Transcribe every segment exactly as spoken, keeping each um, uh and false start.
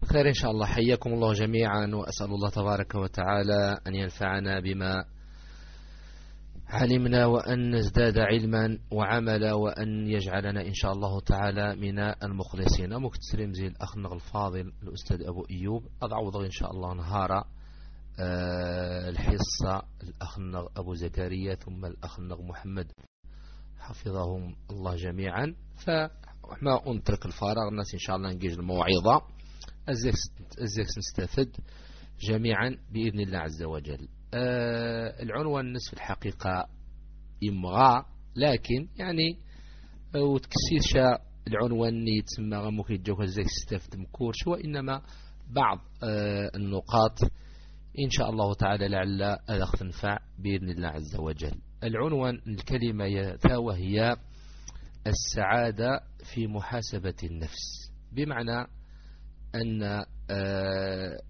خير إن شاء الله. حياكم الله جميعا، وأسأل الله تبارك وتعالى أن ينفعنا بما علمنا وأن نزداد علما وعملا، وأن يجعلنا إن شاء الله تعالى من المخلصين. مكتسرين زي الأخ الفاضل الأستاذ أبو أيوب أضعوض إن شاء الله نهار أه الحصة الأخ أبو زكريا ثم الأخ محمد حفظهم الله جميعا. فما أنترك الفراغ الناس إن شاء الله نجيج الموعظة أزيك نستفد جميعا بإذن الله عز وجل. آه العنوان نصف الحقيقة يمغى، لكن يعني وتكسيش العنوان يتسمى غموك يتجوك أزيك نستفد مكورش، وإنما بعض آه النقاط إن شاء الله تعالى لعل أدخ تنفع بإذن الله عز وجل. العنوان الكلمة يتاوى هي السعادة في محاسبة النفس، بمعنى أن آه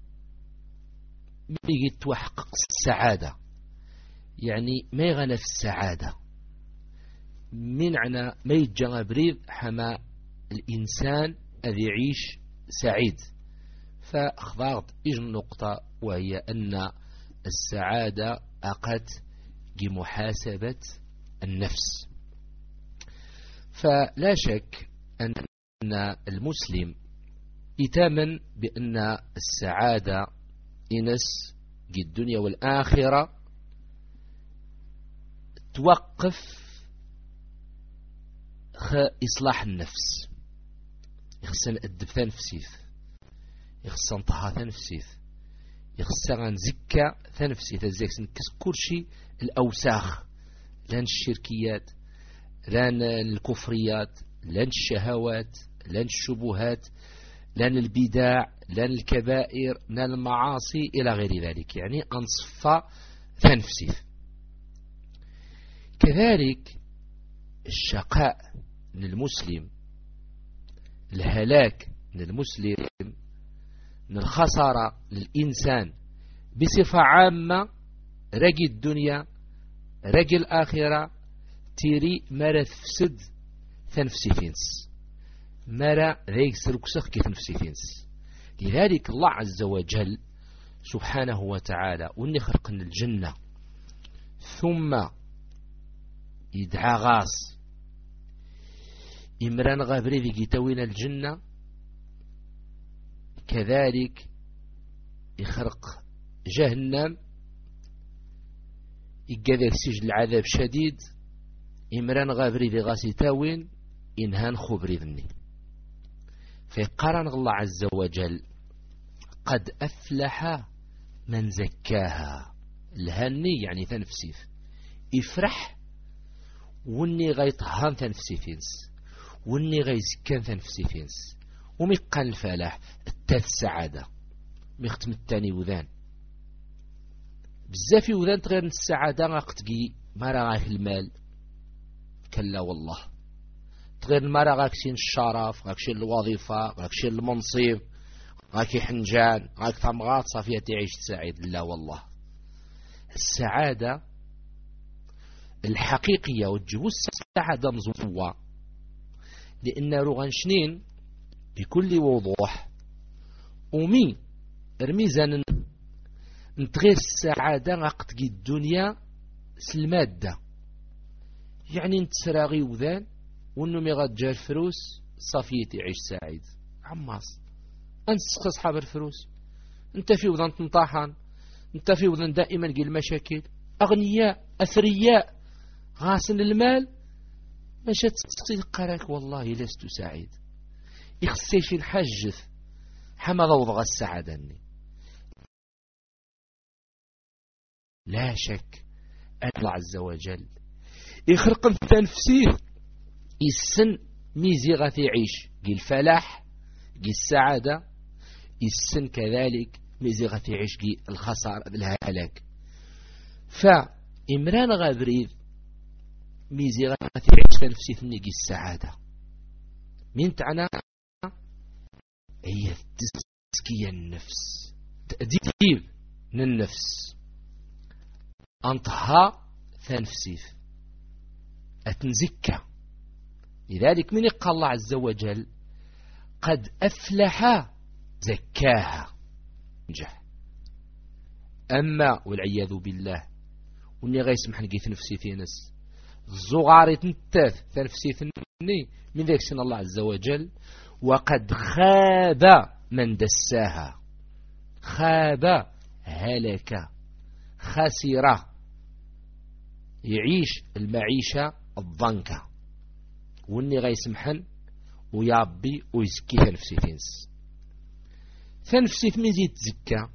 ميجي تحقق السعادة، يعني ما يغنى في السعادة من عنا ما يتجنى بريد حما الإنسان الذي يعيش سعيد. فاختارت إجن نقطة، وهي أن السعادة أقت بمحاسبة النفس. فلا شك أن المسلم يتامن بأن السعادة إنس في الدنيا والآخرة توقف إصلاح النفس. يخصن الدب نفسيث، يخصن طها نفسيث، يخصن زكا ثنفسيث، ازيك نكس كلشي الأوساخ، لان الشركيات، لان الكفريات، لان الشهوات، لان الشبهات، لان البداع، لان الكبائر، لان المعاصي إلى غير ذلك، يعني أنصفى ثنفسيث. كذلك الشقاء للمسلم، الهلاك للمسلم، الخسارة للإنسان بصفة عامة، رجي الدنيا رجي الآخرة تيري مرة تفسد ثنفسي فينس، مرة ذيك سركسخ كيف نفسي فينس. لذلك الله عز وجل سبحانه وتعالى واني خلقنا الجنة ثم يدعى غاص إمران غابري ذي جيتوين الجنة، كذلك يخرق جهنم يقذر سجن العذاب شديد، إمران غابري ذي غاس يتاوين إنهان خبري ذني. فيقارن الله عز وجل قد أفلح من زكاها، الهني يعني تنفسيث يفرح واني غيطهان تنفسي فينس، واني غيزكان تنفسي فينس، وميقان الفلاح التاث السعادة ميختم التاني وذان بزافي وذان تغير السعادة غاقتقي مارا غاك المال، كلا والله تغير المارا غاكسين الشرف، غاكسين الوظيفة، غاكسين المنصب، غاكي حنجان، غاك ثمغات صافية تعيش سعيد. لا والله، السعادة الحقيقية وتجو السعادة مزوة، لأن روغانشنين بكل وضوح ومي رميزان نتغير السعادة غاقتقي الدنيا سلمادة، يعني نتسراغي وذان وانو يغاد جا الفلوس صافية تعيش سعيد. عماس انت تصحاب الفلوس، انت في وذن تنطاحان، انت في وذن دائما قيل المشاكل، اغنياء اثرياء غاسن المال، مشات تقراك والله لست سعيد. يخصي في الحجث حما ضوضغ السعادة. لا شك أن الله عز وجل يخرق تنفسيه السن ميزي غاثي يعيش قي الفلاح قي السعادة، السن كذلك ميزي غاثي يعيش قي الخسارة الهلاك. فإمران غابريد ميزي غاثي يعيش تنفسي ثني قي السعادة. من تعنى هي تزكية النفس، تأديب من النفس، أنطها تنفسيث أتنزكى. لذلك من قال الله عز وجل قد أفلح زكاها نجح. أما والعياذ بالله وني غيسمح نقيت نفسي في نس الزغاري تنتاث تنفسي ثني من ذلك سن الله عز وجل وقد خاب من دساها. خاب هلك خسر يعيش المعيشة الضنكة وني غيسمحن ويابي ويزكي تنفسي تنس تنفسي ميزي تزكى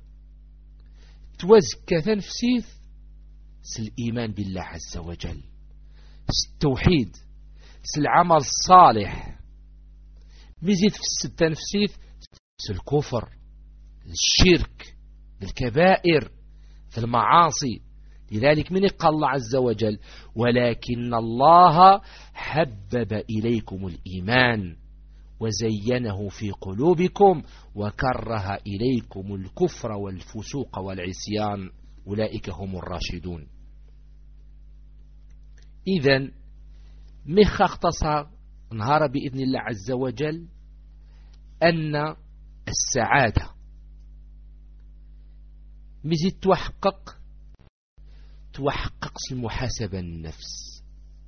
توزكى تنفسي الإيمان بالله عز وجل التوحيد العمل الصالح ميزيد في التنفسيث الكفر الشرك الكبائر في المعاصي. لذلك من قال الله عز وجل ولكن الله حبب إليكم الإيمان وزينه في قلوبكم وكره إليكم الكفر والفسوق والعصيان أولئك هم الراشدون. إذن مخ اختصر نهار بإذن الله عز وجل أن السعادة مزيد توحقق توحقق المحاسبة النفس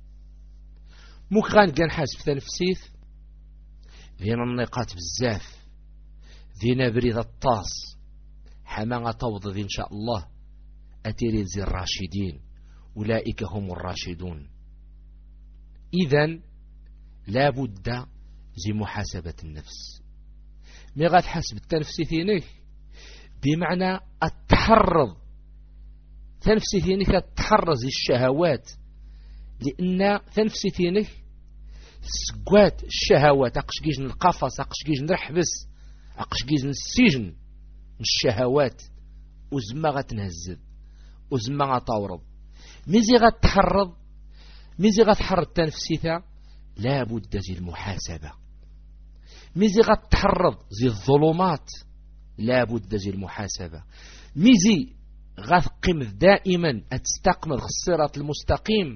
مكان كان حاسب تنفسيث ذين النقاط بزاف ذين بريد الطاس حما توض إن شاء الله أتيري زي الراشدين أولئك هم الراشدون. إذن لا بد زي محاسبة النفس مي غاد حسب التنفسي ثينيك بمعنى التحرض تنفسي ثينيك التحرز الشهوات لأن تنفسي ثينيك سقوات الشهوات أقش جيج القفص أقش جيج نحبس أقش جيج السجن الشهوات وزما غتنهزد وزما غتورض ميزي غتحرض ميزي غتحرض تنفسيتها لا بد زي المحاسبة ميزي غتحرض زي الظلمات لا بد زي المحاسبة ميزي غتقيم دائما أتستقمد الصراط المستقيم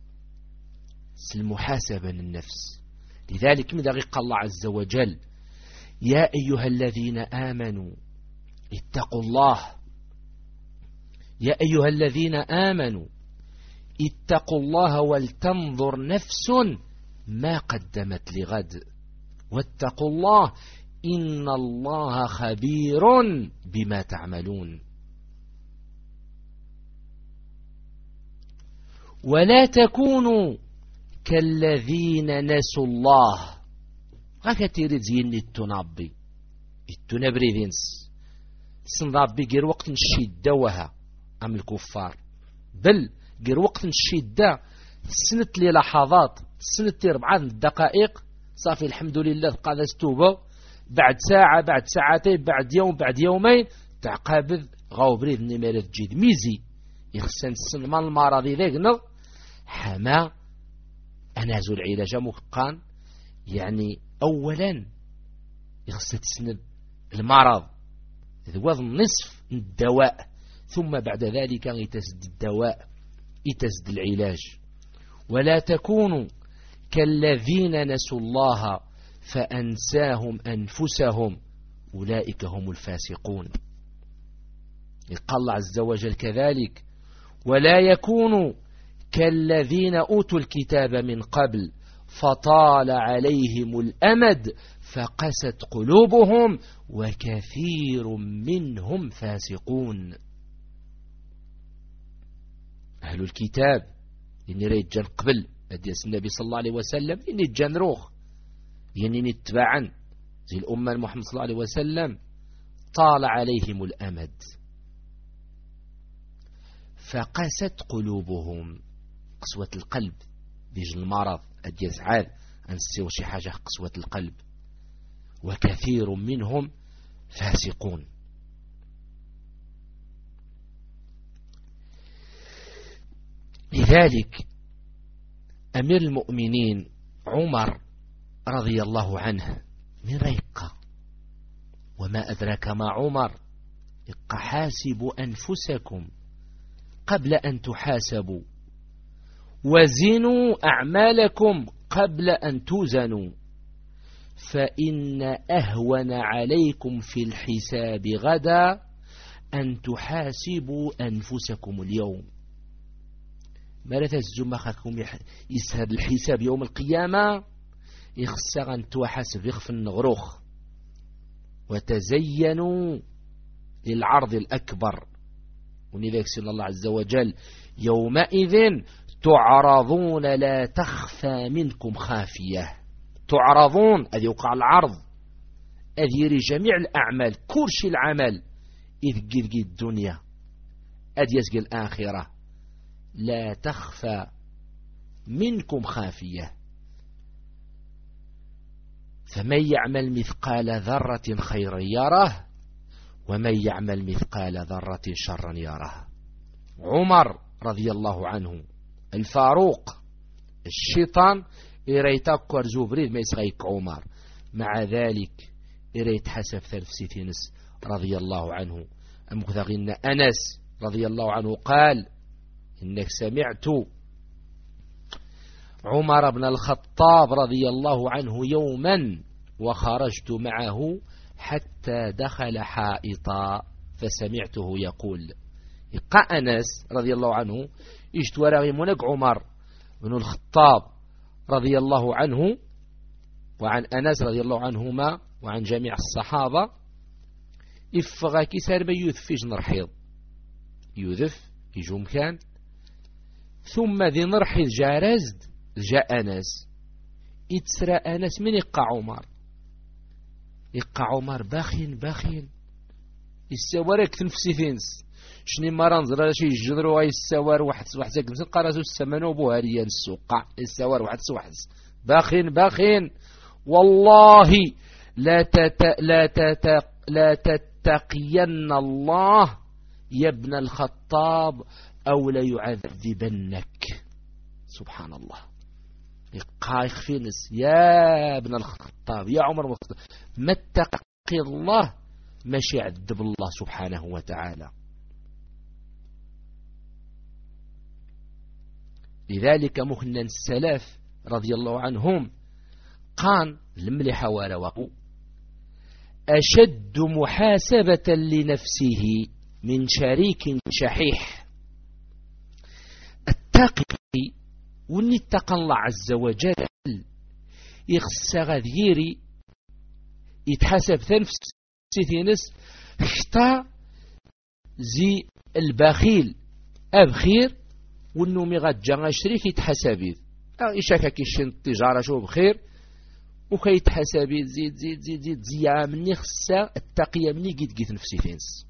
المحاسبة للنفس. لذلك ماذا قال الله عز وجل يا أيها الذين آمنوا اتقوا الله يا أيها الذين آمنوا اتقوا الله ولتنظر نفس ما قدمت لغد واتقوا الله إن الله خبير بما تعملون. ولا تكونوا كالذين نسوا الله غاكتيري زين التنابي التنابري ذينس سنضابي غير وقت الشدة وها أم الكفار بل غير وقت الشدة سنت لي لحظات سنت لي ربعة دقائق صافي الحمد لله قاد استوبة بعد ساعة بعد ساعتين بعد يوم بعد يومين تعقابذ غاو بريد نمارة جيد ميزي يخسن السن مال المرضي ذاك نغ حما أنازو العلاج مكان يعني أولا يخسن تسند المرض ذوذ النصف الدواء ثم بعد ذلك يتسد الدواء يتسد العلاج. ولا تكونوا كالذين نسوا الله فأنساهم أنفسهم أولئك هم الفاسقون. قال الله عز وجل كذلك ولا يكونوا كالذين أوتوا الكتاب من قبل فطال عليهم الأمد فقست قلوبهم وكثير منهم فاسقون. أهل الكتاب إني ريجان قبل أديس النبي صلى الله عليه وسلم إني جان روخ يعني نتبعا زي الأمة محمد صلى الله عليه وسلم طال عليهم الأمد فقست قلوبهم قسوة القلب بيجن المرض أديس عاد أنسيو شي حاجة قسوة القلب وكثير منهم فاسقون. لذلك أمير المؤمنين عمر رضي الله عنه من ريقة وما أدرك ما عمر حاسبوا أنفسكم قبل أن تحاسبوا وزنوا أعمالكم قبل أن توزنوا فإن أهون عليكم في الحساب غدا أن تحاسبوا أنفسكم اليوم. ماذا تزمخكم يسهد الحساب يوم القيامة يخسر أن تحاسب يخف النغروخ. وتزينوا للعرض الأكبر، ولذلك سأل الله عز وجل يومئذ تعرضون لا تخفى منكم خافية. تعرضون أذ يوقع العرض، أذ يري جميع الأعمال كرش العمل إذ قد الدنيا أذ يسقي الآخرة لا تخفى منكم خافية. فمن يعمل مثقال ذرة خيرا يره ومن يعمل مثقال ذرة شرا يره. عمر رضي الله عنه الفاروق الشيطان إريتك ورزوبريد ما يسغيك عمر، مع ذلك إريت حسب ثلاث ستينس رضي الله عنه. أمكثغين أنس رضي الله عنه قال إنك سمعت عمر بن الخطاب رضي الله عنه يوما وخرجت معه حتى دخل حائطا فسمعته يقول. يقع أنس رضي الله عنه اشتورى منك عمر بن الخطاب رضي الله عنه وعن أنس رضي الله عنهما وعن جميع الصحابة إفغا كسر بيوث في جنرحيض يوذف يجو مكان ثم ذي نرحيض جارزد جاء أنس يتسرى أنس من يقع عمر. يقع عمر باخين باخين يسوارك تنفسي ثينس شني ما رنزر شي يجدروا يسوار واحد واحد مثل قرازو السمنو بوهاريا السوق يسوار واحد واحد باخين باخين والله لا تت لا تت لا تتقين الله يا ابن الخطاب أو لا يعذبنك. سبحان الله. يقايخ فينس يا ابن الخطاب يا عمر مخطب ما اتقي الله ماشي يعذب الله سبحانه وتعالى. لذلك مهنا السلف رضي الله عنهم قال الملح وروقوا أشد محاسبة لنفسه من شريك شحيح. التقي وني اتقى الله عز وجل يخص غذيري يتحاسب ثنفس ستينس خطا زي البخيل أبخير والنومي غاد جا شريك يتحاسبي إشاكا كيشين التجارة شو بخير وكي يتحاسبي زيد زيد زيد زيد زيا مني خصا التقية مني قيد قيد نفسي ثينس.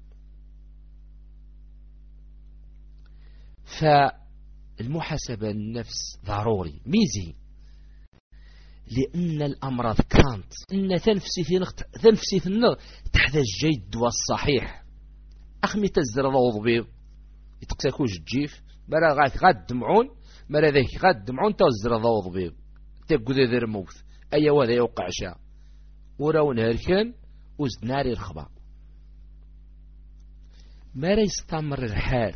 فالمحاسبة النفس ضروري ميزي لأن الأمراض كانت إن تنفسي في نقط تنفسي في النغ تحت الجيد والصحيح أخمي تزر ضوض بيض يتقسكوش الجيف مرا غاث غاد دمعون مرا ذاك غاد دمعون تزر ضوض بيض تقود ذر موث أي وذا يوقع شاء وراون هركن وزد ناري الخبا مرا يستمر الحال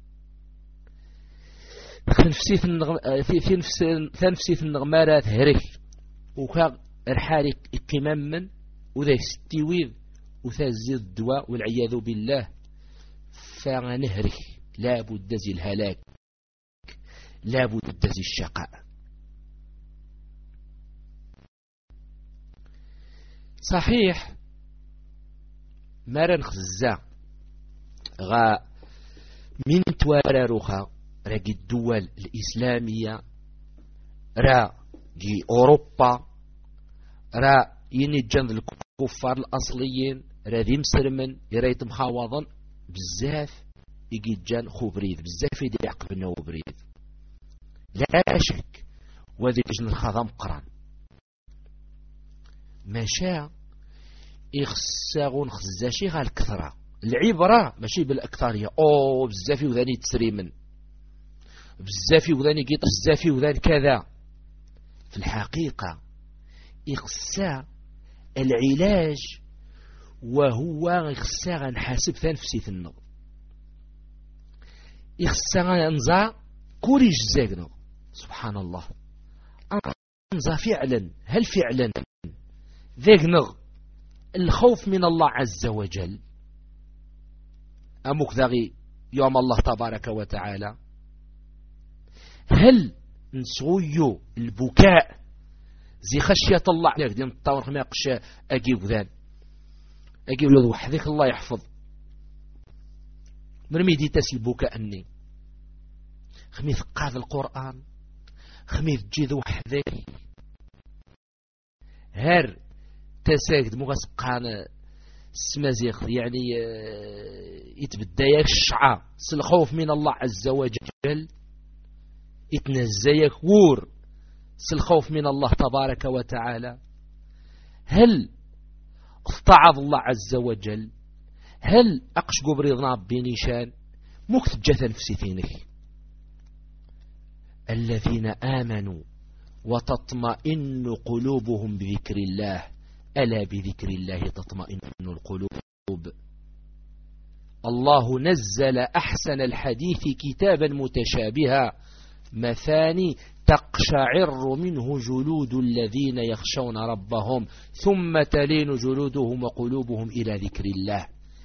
تنفسي في النغ... في في نفس تنفسي في النغمارات هرك وكا الحالك اقمام من وذا يستويذ وثازي الدواء والعياذ بالله فنهرك لا بد زي الهلاك لا بد زي الشقاء. صحيح مرن خزا غا من توارروخا راقي الدول الإسلامية را جي أوروبا را ينجن الكفار الأصليين را ذي مسرمن يريت مخاوضا بزاف يجي جان خوبريد بزاف يدي عقبنا وبريد لا شك وذي جن الخضام قران ماشا يخساغون خزاشي غا الكثرة العبرة ماشي بالأكثرية أو بزافي وذاني تسريمن بزافي وذاني قيط بزافي وذاني كذا. في الحقيقة إخساء العلاج وهو إخساء نحاسب ثنفسي في النظر إخساء أنزا كوريج زاقنا سبحان الله أنزا فعلا هل فعلا ذيك نغ الخوف من الله عز وجل أمك ذغي يوم الله تبارك وتعالى. هل نسويو البكاء زي خشية الله عليك دي نطور خمي قشا أجيب ذان أجيب له وحدك الله يحفظ مرمي دي تسي البكاء أني خمي ثقاذ القرآن خمي تجيذ وحدك هر تساقد مغسقان السمازيخ يعني يتبدايك الشعار الخوف من الله عز وجل يتنزيك وور الخوف من الله تبارك وتعالى. هل افتعظ الله عز وجل هل أقش قبريضنا بنيشان مكتب جثا نفسيتينك الذين آمنوا وتطمئن قلوبهم بذكر الله ألا بذكر الله تطمئن القلوب. الله نزل أحسن الحديث كتابا متشابها مثاني تقشعر منه جلود الذين يخشون ربهم ثم تلين جلودهم وقلوبهم إلى ذكر الله.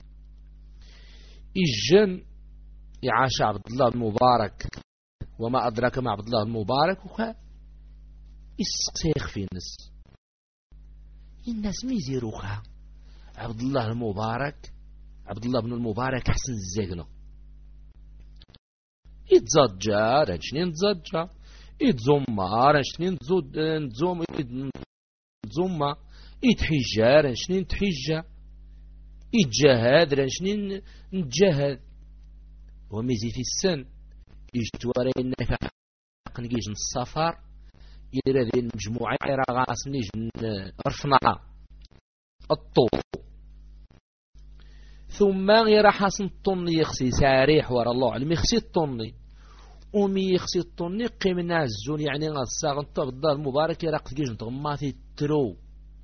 الجن يعاش عبد الله المبارك وما أدراك مع عبد الله المبارك وكا يسقسيخ في الناس الناس ميزيروخها عبد الله المبارك عبد الله بن المبارك حسن الزيقنا يتزجى رانشنين تزجى يتزوما رانشنين تزوم يتزوما يتحجى رانشنين تحجى يتجاهد رانشنين نتجاهد وميزي في السن يجتواري انك نجيج السفر يرى ذي المجموعة يرى غاس نيج رفنا الطول ثم يرى حسن الطني يخسي ساريح ورا الله علم يخسي الطني ومي يخسي الطني قيمنا الزون يعني غاصا غنطب الدار المبارك يرى قتجيج نتغماتي الترو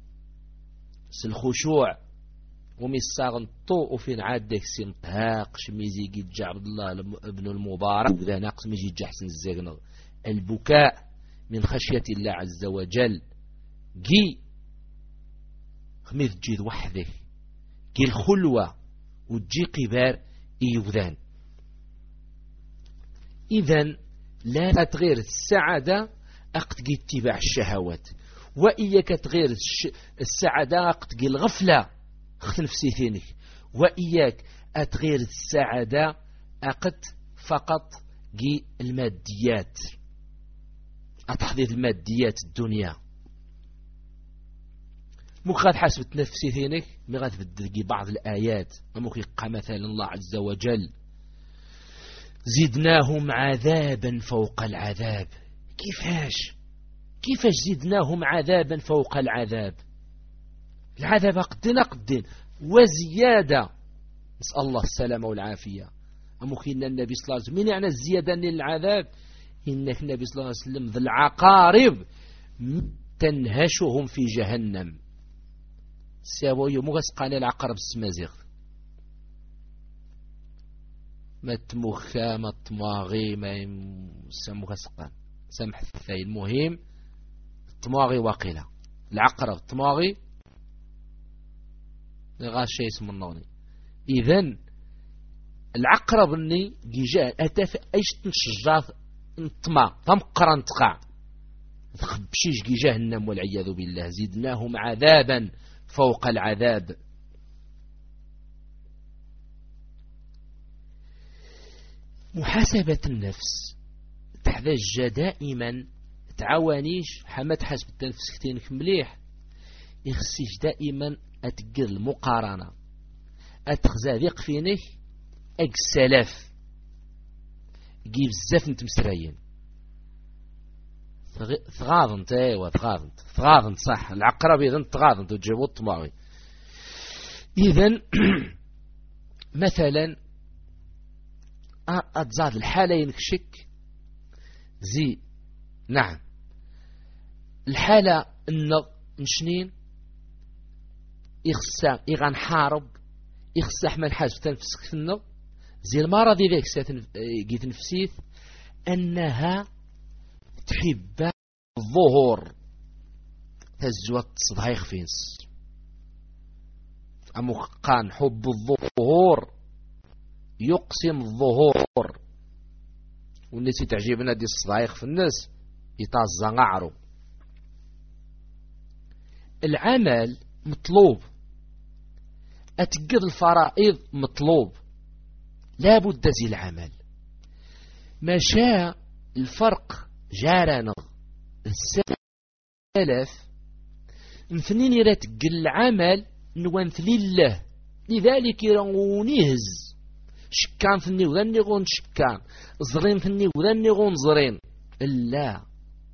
الخشوع ومي الساغن طو وفين عادك سنطهاق شميزي قد جا عبد الله ابن المبارك وذا ناقص ميجي جحسن الزيغنغ البكاء من خشية الله عز وجل جي خميث جيد وحده جي الخلوة وجي قبار إيوذان. إذن لا تغير السعادة أقتقي اتباع الشهوات وإياك تغير السعادة أقتقي الغفلة خذ نفسي ثينك وإياك أتغير السعادة أقت فقط جي الماديات أتحضير الماديات الدنيا مخاذ حسبت نفسي ثينك مغاذ بدقي بعض الآيات ممكن يقع مثلا الله عز وجل زدناهم عذابا فوق العذاب. كيفاش كيفاش زدناهم عذابا فوق العذاب؟ العذاب قدنا قدين وزيادة نسأل الله السلامة والعافية. أمكن النبي صلى الله عليه وسلم من يعني الزيادة للعذاب إنك النبي صلى الله عليه وسلم ذي العقارب تنهشهم في جهنم ساوي مغسقان العقرب السمازيغ ما تمخا ما تماغي ما مغسقان سمح الثاي المهم التماغي واقيلة العقرب التماغي غاشي اسم النوني. إذن العقرب اني جيجاه اتاف ايش تنشجاث انتما تمقرا انتقع تخبشيش جي جهنم والعياذ بالله. زدناهم عذابا فوق العذاب. محاسبة النفس تحتاج دائما تعوانيش حمد حسب التنفس كتينك مليح يخسيش دائما أتقر المقارنة أتخزى ذيق فينه أكسلاف جيب الزاف نتمسرين ثغاضنت ايوا ثغاضنت ثغاضنت صح العقرب إذن ثغاضنت وتجيبوا الطماغي. إذن مثلا أتزاد الحالة ينكشك زي نعم الحالة نشنين يخصى يغان حارب يخصى أحمل حاجة تنفسك في النظر زي المرض ذيك جيت نفسيت أنها تحب الظهور تزوات تصدهيخ فينس أمو قان حب الظهور يقسم الظهور والناس تعجبنا دي الصدايق في الناس يتعزى غعرو. العمل مطلوب، أتقض الفرائض مطلوب، لا بد زي العمل. ما شاء الفرق جارنا السلف مثنين يرتق العمل نوانث لله، لذلك يرونيهز شكان ثني وذني غون شكان، زرين ثني وذني غون زرين. لا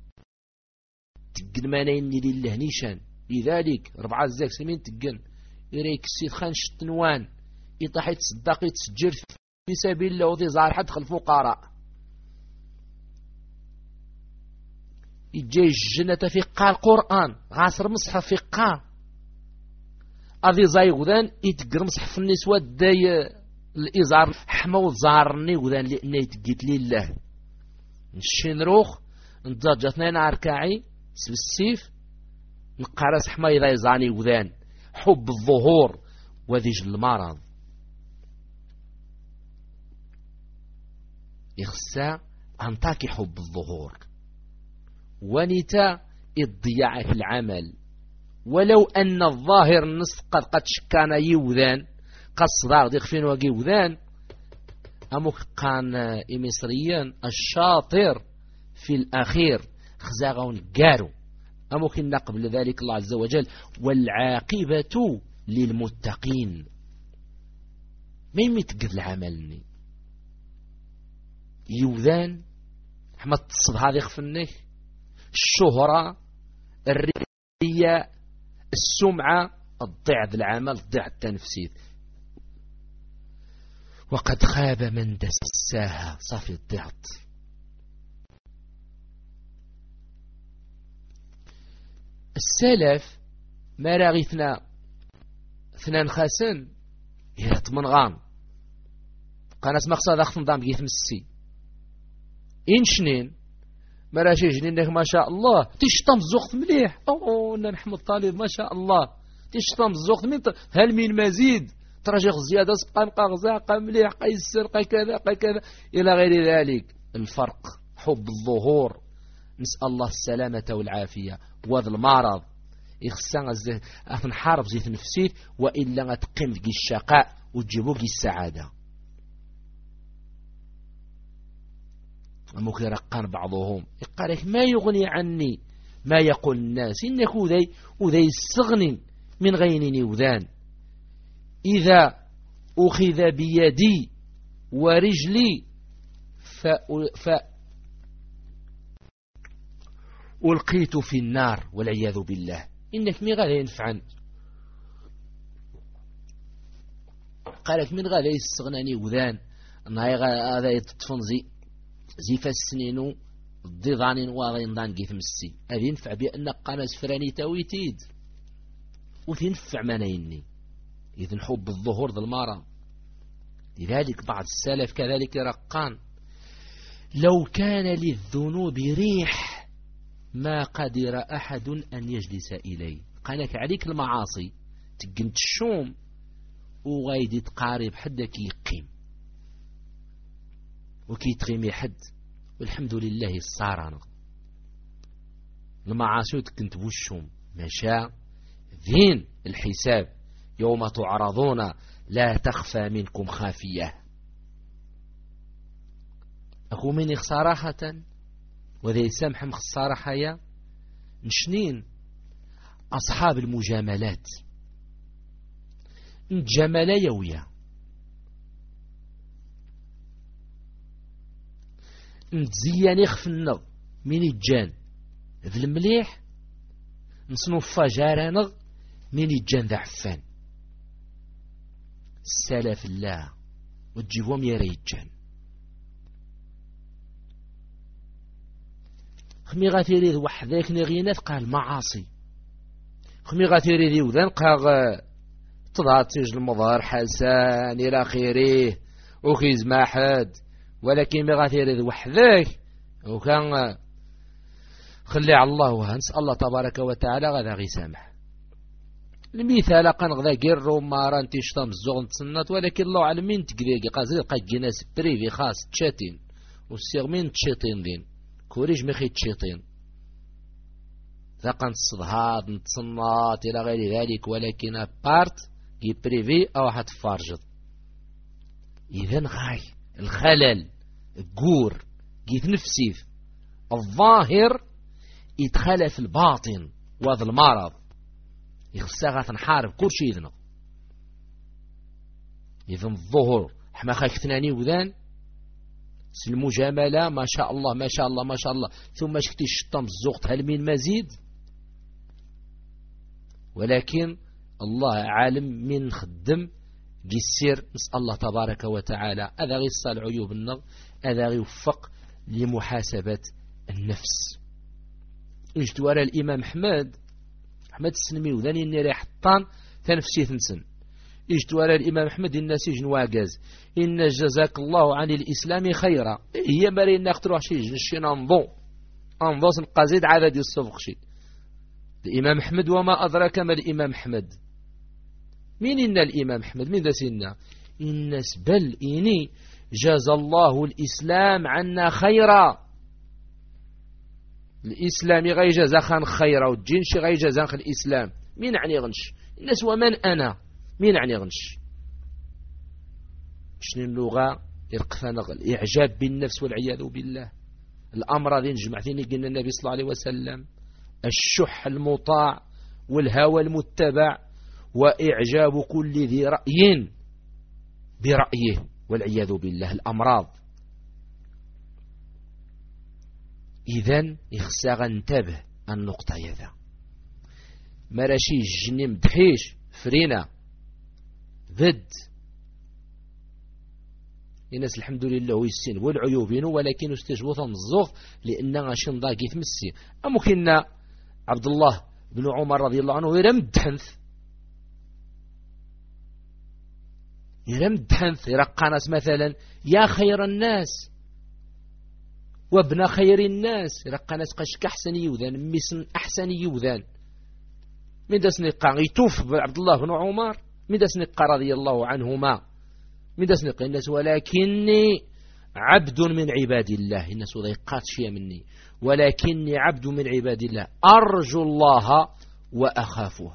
تقن مانيني لله نيشان، لذلك ربعة الزاك سمين تقن يريك السيد خان شتنوان يطاحي تصدق يتسجر في سبيل الله وذي زار حد خلف الفقراء يجي الجنة في قا القرآن غاصر مصحف في قا أذي زاي غذان يتقر مصحف النسوة داي الإزار حمو زارني وذان لأني يتقيت لله نشين روخ نتزاجتنين عركاعي سبسيف نقارس حما إذا يزاني وذان حب الظهور وذيج المرض يخسى أنتاكي حب الظهور ونتا الضياع في العمل، ولو أن الظاهر النص قد قد شكان يوذان قد صدار ديق فين وقي وذان أمو كان إمصريا الشاطر في الأخير خزاغون قارو أمو كنا قبل ذلك الله عز وجل والعاقبة للمتقين. مين متقذ العملني يوذان حما تصد هذه خفنك الشهرة الرياء السمعة الضيع ذي العمل الضيع التنفسير. وقد خاب من دساها صافي الضيعت. السلف ما راغيثنا اثنان خاسن يهت من غام قناس مقصد أخذ نظام جيث مسي إن شنين ما راشي جنينك ما شاء الله تشتم الزوخت مليح أوه نحمد طالب ما شاء الله تشتم الزوخت من هل من مزيد ترجع زيادة سقام قاغزاق مليح قيسر قي كذا قي كذا إلى غير ذلك. الفرق حب الظهور نسأل الله السلامة والعافية وذا المرض يخسان أثن حارب زيت نفسيت وإلا تقيم في الشقاء وتجيبوك السعادة. ممكن يرقان بعضهم يقال ما يغني عني ما يقول الناس إنك وذي وذي السغن من غينني وذان إذا أخذ بيدي ورجلي فألقيت في النار والعياذ بالله. إنك من غالي ينفعن قالك من غالي يستغناني وذان هذا يتطفنزي زي فالسنين الضيضانين واضين دان قيث مسي هذا ينفع بأن قناس فراني تاويتيد وتنفع منيني إذن حب الظهور ذا المرأة. لذلك بعض السلف كذلك رقان لو كان للذنوب ريح ما قدر أحد أن يجلس إليه. قالك عليك المعاصي تقنت الشوم وغايد تقارب حدك يقيم وكي تغيمي حد والحمد لله الصارنا المعاصي كنت بوشهم مشاء ذين الحساب يوم تعرضون لا تخفى منكم خافية. أخو مني صراحة وذي يسامح صراحة يا نشنين أصحاب المجاملات جمال يويا نتزيان يخف النغ من الجان ذي المليح نصنف جارانغ من الجان ذا عفان السلف الله وتجيبهم يا ريجان خمي غاتيري وحداك نغينات قال معاصي خمي غاتيري ذي وذان قاغ تضعتيج المظهر حسان إلى خيره وخيز ما حد ولكن مغاثير ذي وحداك وكان خلي على الله وهنس الله تبارك وتعالى غدا غي سامح. المثال قان غدا كيرو ماران تيشطام الزغن تصنات، ولكن الله على مين تقديقي قازير قا جناس بريفي خاص تشاتين والسيغ مين تشيطين دين كوريج مخي تشيطين ذا قان الصدهاد نتصنات إلى غير ذلك، ولكن بارت كي بريفي أو حد فارجط. إذن غاي الخلل الجور جيت نفسيف الظاهر يتخلى في الباطن، وهذا المرض يخصها تنحارب كل شيء ذنب. إذن الظهور حما خاك ثناني وذان المجاملة ما شاء الله ما شاء الله ما شاء الله، ثم شكتي الشطام الزوقت هل من مزيد، ولكن الله عالم من خدم جسير. نسأل الله تبارك وتعالى هذا غير صال عيوب النغ، هذا غير يوفق لمحاسبة النفس. اجت وراء الإمام أحمد أحمد السلمي وذاني إني رايح حطان تنفسي ثنسن. اجت وراء الإمام أحمد الناس يجن واجاز إن جزاك الله عن الإسلام خيرا، هي مرين نختروا شيء جنشي ننظو أنظو سنقازيد عدد الصفق شيء. الإمام أحمد وما أدراك ما الإمام أحمد. مين إن الإمام أحمد مين ذا سينا الناس بل إني جزا الله الإسلام عنا خيرا. الإسلام غي جزا خان خيرا والجنش غي جزا خان الإسلام. مين عني غنش الناس ومن أنا مين عني غنش شنو اللغة يرقفنا الإعجاب بالنفس والعياذ بالله. الأمر ذي نجمعتين قلنا النبي صلى الله عليه وسلم الشح المطاع والهوى المتبع وإعجاب كل ذي رأي برأيه والعياذ بالله الأمراض. إذن يخسى انتبه النقطة يذا مراشي الجني مدحيش فرينا ضد الناس الحمد لله هو السن والعيوبين، ولكن استجوطا الزوغ لأن غاشن ضاقي تمسي. أمكن عبد الله بن عمر رضي الله عنه يرم الدحنث يرم الدحنث يرقى ناس مثلا يا خير الناس وابن خير الناس، يرقى ناس قشك أحسن يوذان مسن أحسن يوذان. من داس نقا يتوف عبد الله بن عمر من داس نقا رضي الله عنهما من داس نقا الناس ولكني عبد من عباد الله. الناس ضيقات شيء مني ولكني عبد من عباد الله أرجو الله وأخافه.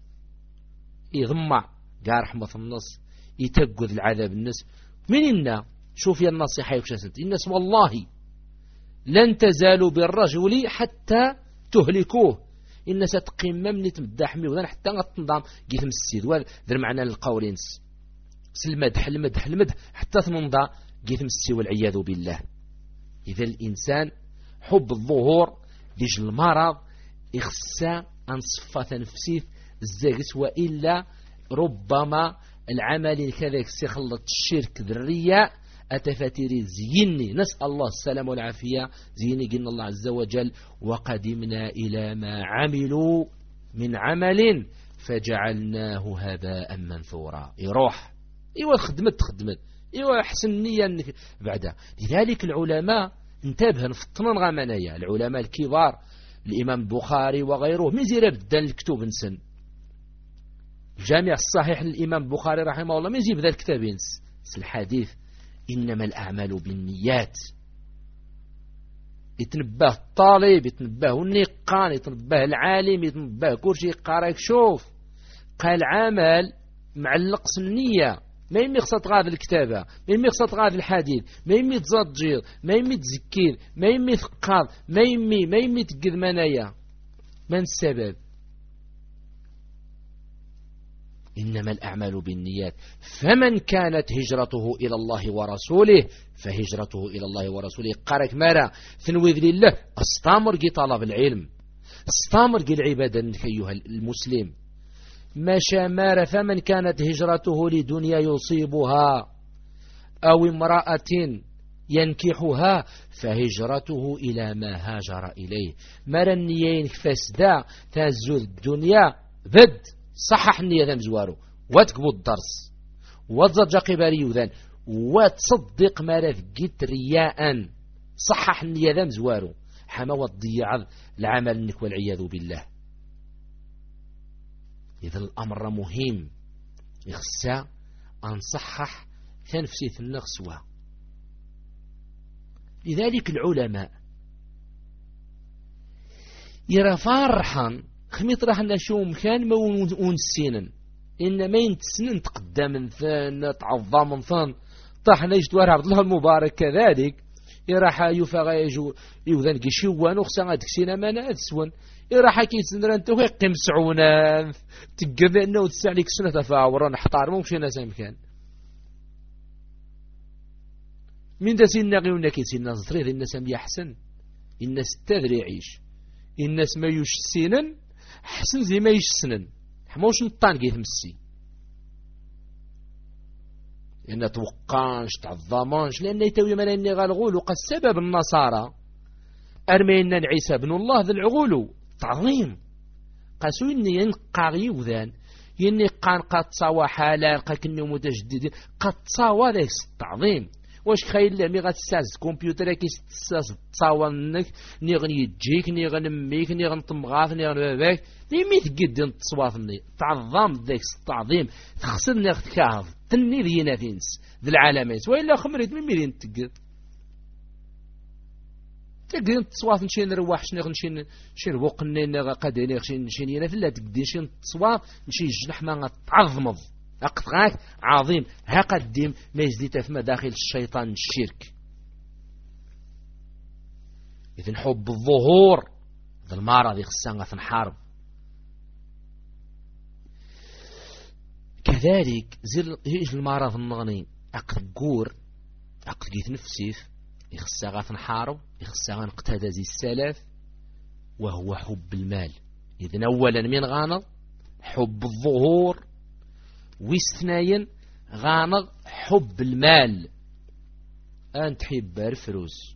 يضمع قال رحمة النص يتقذ العذاب الناس من إنا شوف يا النصيحة يكشست الناس والله لن تزالوا بالرجل حتى تهلكوه. الناس تقيم من تمدحمي وذن حتى غتنظام قيثم السيد وذا المعنى للقولينس المدح المدح المدح حتى تنضى قيثم السي والعياذ بالله. إذا الإنسان حب الظهور ديج المرض إخسى أن صفة نفسيه الزاقس، وإلا ربما العمل كذلك سيخلط الشرك ذرية أتفاتيري زيني. نسأل الله السلام والعافية. زيني قلنا الله عز وجل وقدمنا إلى ما عملوا من عمل فجعلناه هباء منثورا. يروح إيوه خدمت خدمت إيوه حسن نية بعدها. لذلك العلماء انتبه نفطنا غامنايا العلماء الكبار الإمام البخاري وغيره من زيرا بدل الكتب نسن الجامع الصحيح للإمام البخاري رحمه الله من زي بدا الكتاب ينس الحديث إنما الأعمال بالنيات. يتنبه الطالب يتنبه النقان يتنبه العالم يتنبه كل شيء قارئ. شوف قال عمل معلق النية ما يمي خصت غاذ الكتابة ما يمي خصت غاذ الحديث ما يمي تزجير ما يمي تزكير ما يمي ثقاض ما يمي ما يمي تقذ منايا. من السبب؟ إنما الأعمال بالنيات. فمن كانت هجرته إلى الله ورسوله فهجرته إلى الله ورسوله. قارك مارا ثنوذ لله استامر قي طلب العلم استامر قي العبادة أيها المسلم مشى مارا. فمن كانت هجرته لدنيا يصيبها أو امرأة ينكحها فهجرته إلى ما هاجر إليه. مارا النيين فاسدا تزول الدنيا بد صحح النية ذا مزوارو واتقبو الدرس واتزرجا قباري يوذان وتصدق ما رفقت رياء صحح النية ذا مزوارو حما وضيع العمل انك والعياذ بالله. إذا الأمر مهم يخصى أنصحح تنفسيث النغسوة. لذلك العلماء يرى فرحا خميط راح نشوم كان ما ونسينا إن ما ينتسنن تقدم ثان تعظم ثان طاح نجد وراء عبد الله المبارك كذلك يراح يفا يجو يوذن كيشوان وخصا غادك سينا ما نادسون يراح كيتسندر انت ويقيم سعونا تقب انه تسع لك سنه تفاور نحتار مو مشينا سامكان من دا سينا غيونا كيسينا زطريد الناس ام يحسن الناس تدري يعيش الناس ما يشسنن حسن زي ما يشسنن حماوش نطان كيتمسي لأن توقانش تعظمانش لأن يتوي من أني غالغولو قد سبب النصارى أرمينا عيسى بن الله ذا العغولو تعظيم قاسو إني ينقى غيوذان يني قان قد تصاوى حلال قاكني متجددين قد تصاوى ذاك التعظيم واش خيل لي غا تساز كمبيوتر كي تساز تصاوى منك ني غني يجيك ني غنميك ني غنطمغاث ني غنباباك ني ميت قد تصوافني تعظم ذاك التعظيم تخسرني اختكاظ تني ذينا تنس ذي العالمات وإلا خمرت من ميرين تقد تقد تصواف نشين نروح شنو نشين نشين بوقني قاديني نشين نشين ينا في لا تقد نشين تصواف نشين جنح ما تعظمض أقطعك عظيم ها قدم ما يزيد في مداخل الشيطان الشرك. إذن حب الظهور ذا المرض يخصنا في الحرب كذلك زي هيج المرض النغني عقد قور عقد قيت نفسيف يخصها غاث نحارب يخصها نقتدى زي السلف وهو حب المال. إذن أولا من غانض حب الظهور واثنين غانض حب المال أنت حب الفلوس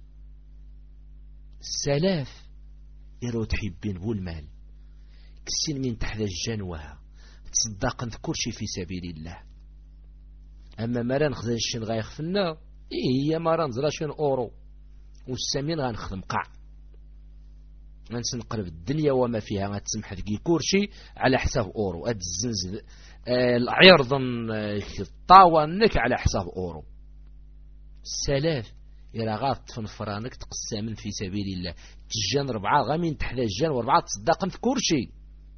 السلاف يرو تحبين بو المال كسين من تحت الجنوة تصدق نذكر شي في سبيل الله. أما مرة نخزن الشين غايخفنا إيه هي مرة نزل شين أورو والسمين غنخدم قاع غنسنقلب الدنيا وما فيها غتسمح ذكي كورشي على حساب أورو هاد الزنزل العرض الطاوانك على حساب أورو. السلاف إلا غاط فنفرانك تقسم في سبيل الله تجان ربعة غامين تحت الجان وربعة تصدق نذكر شي.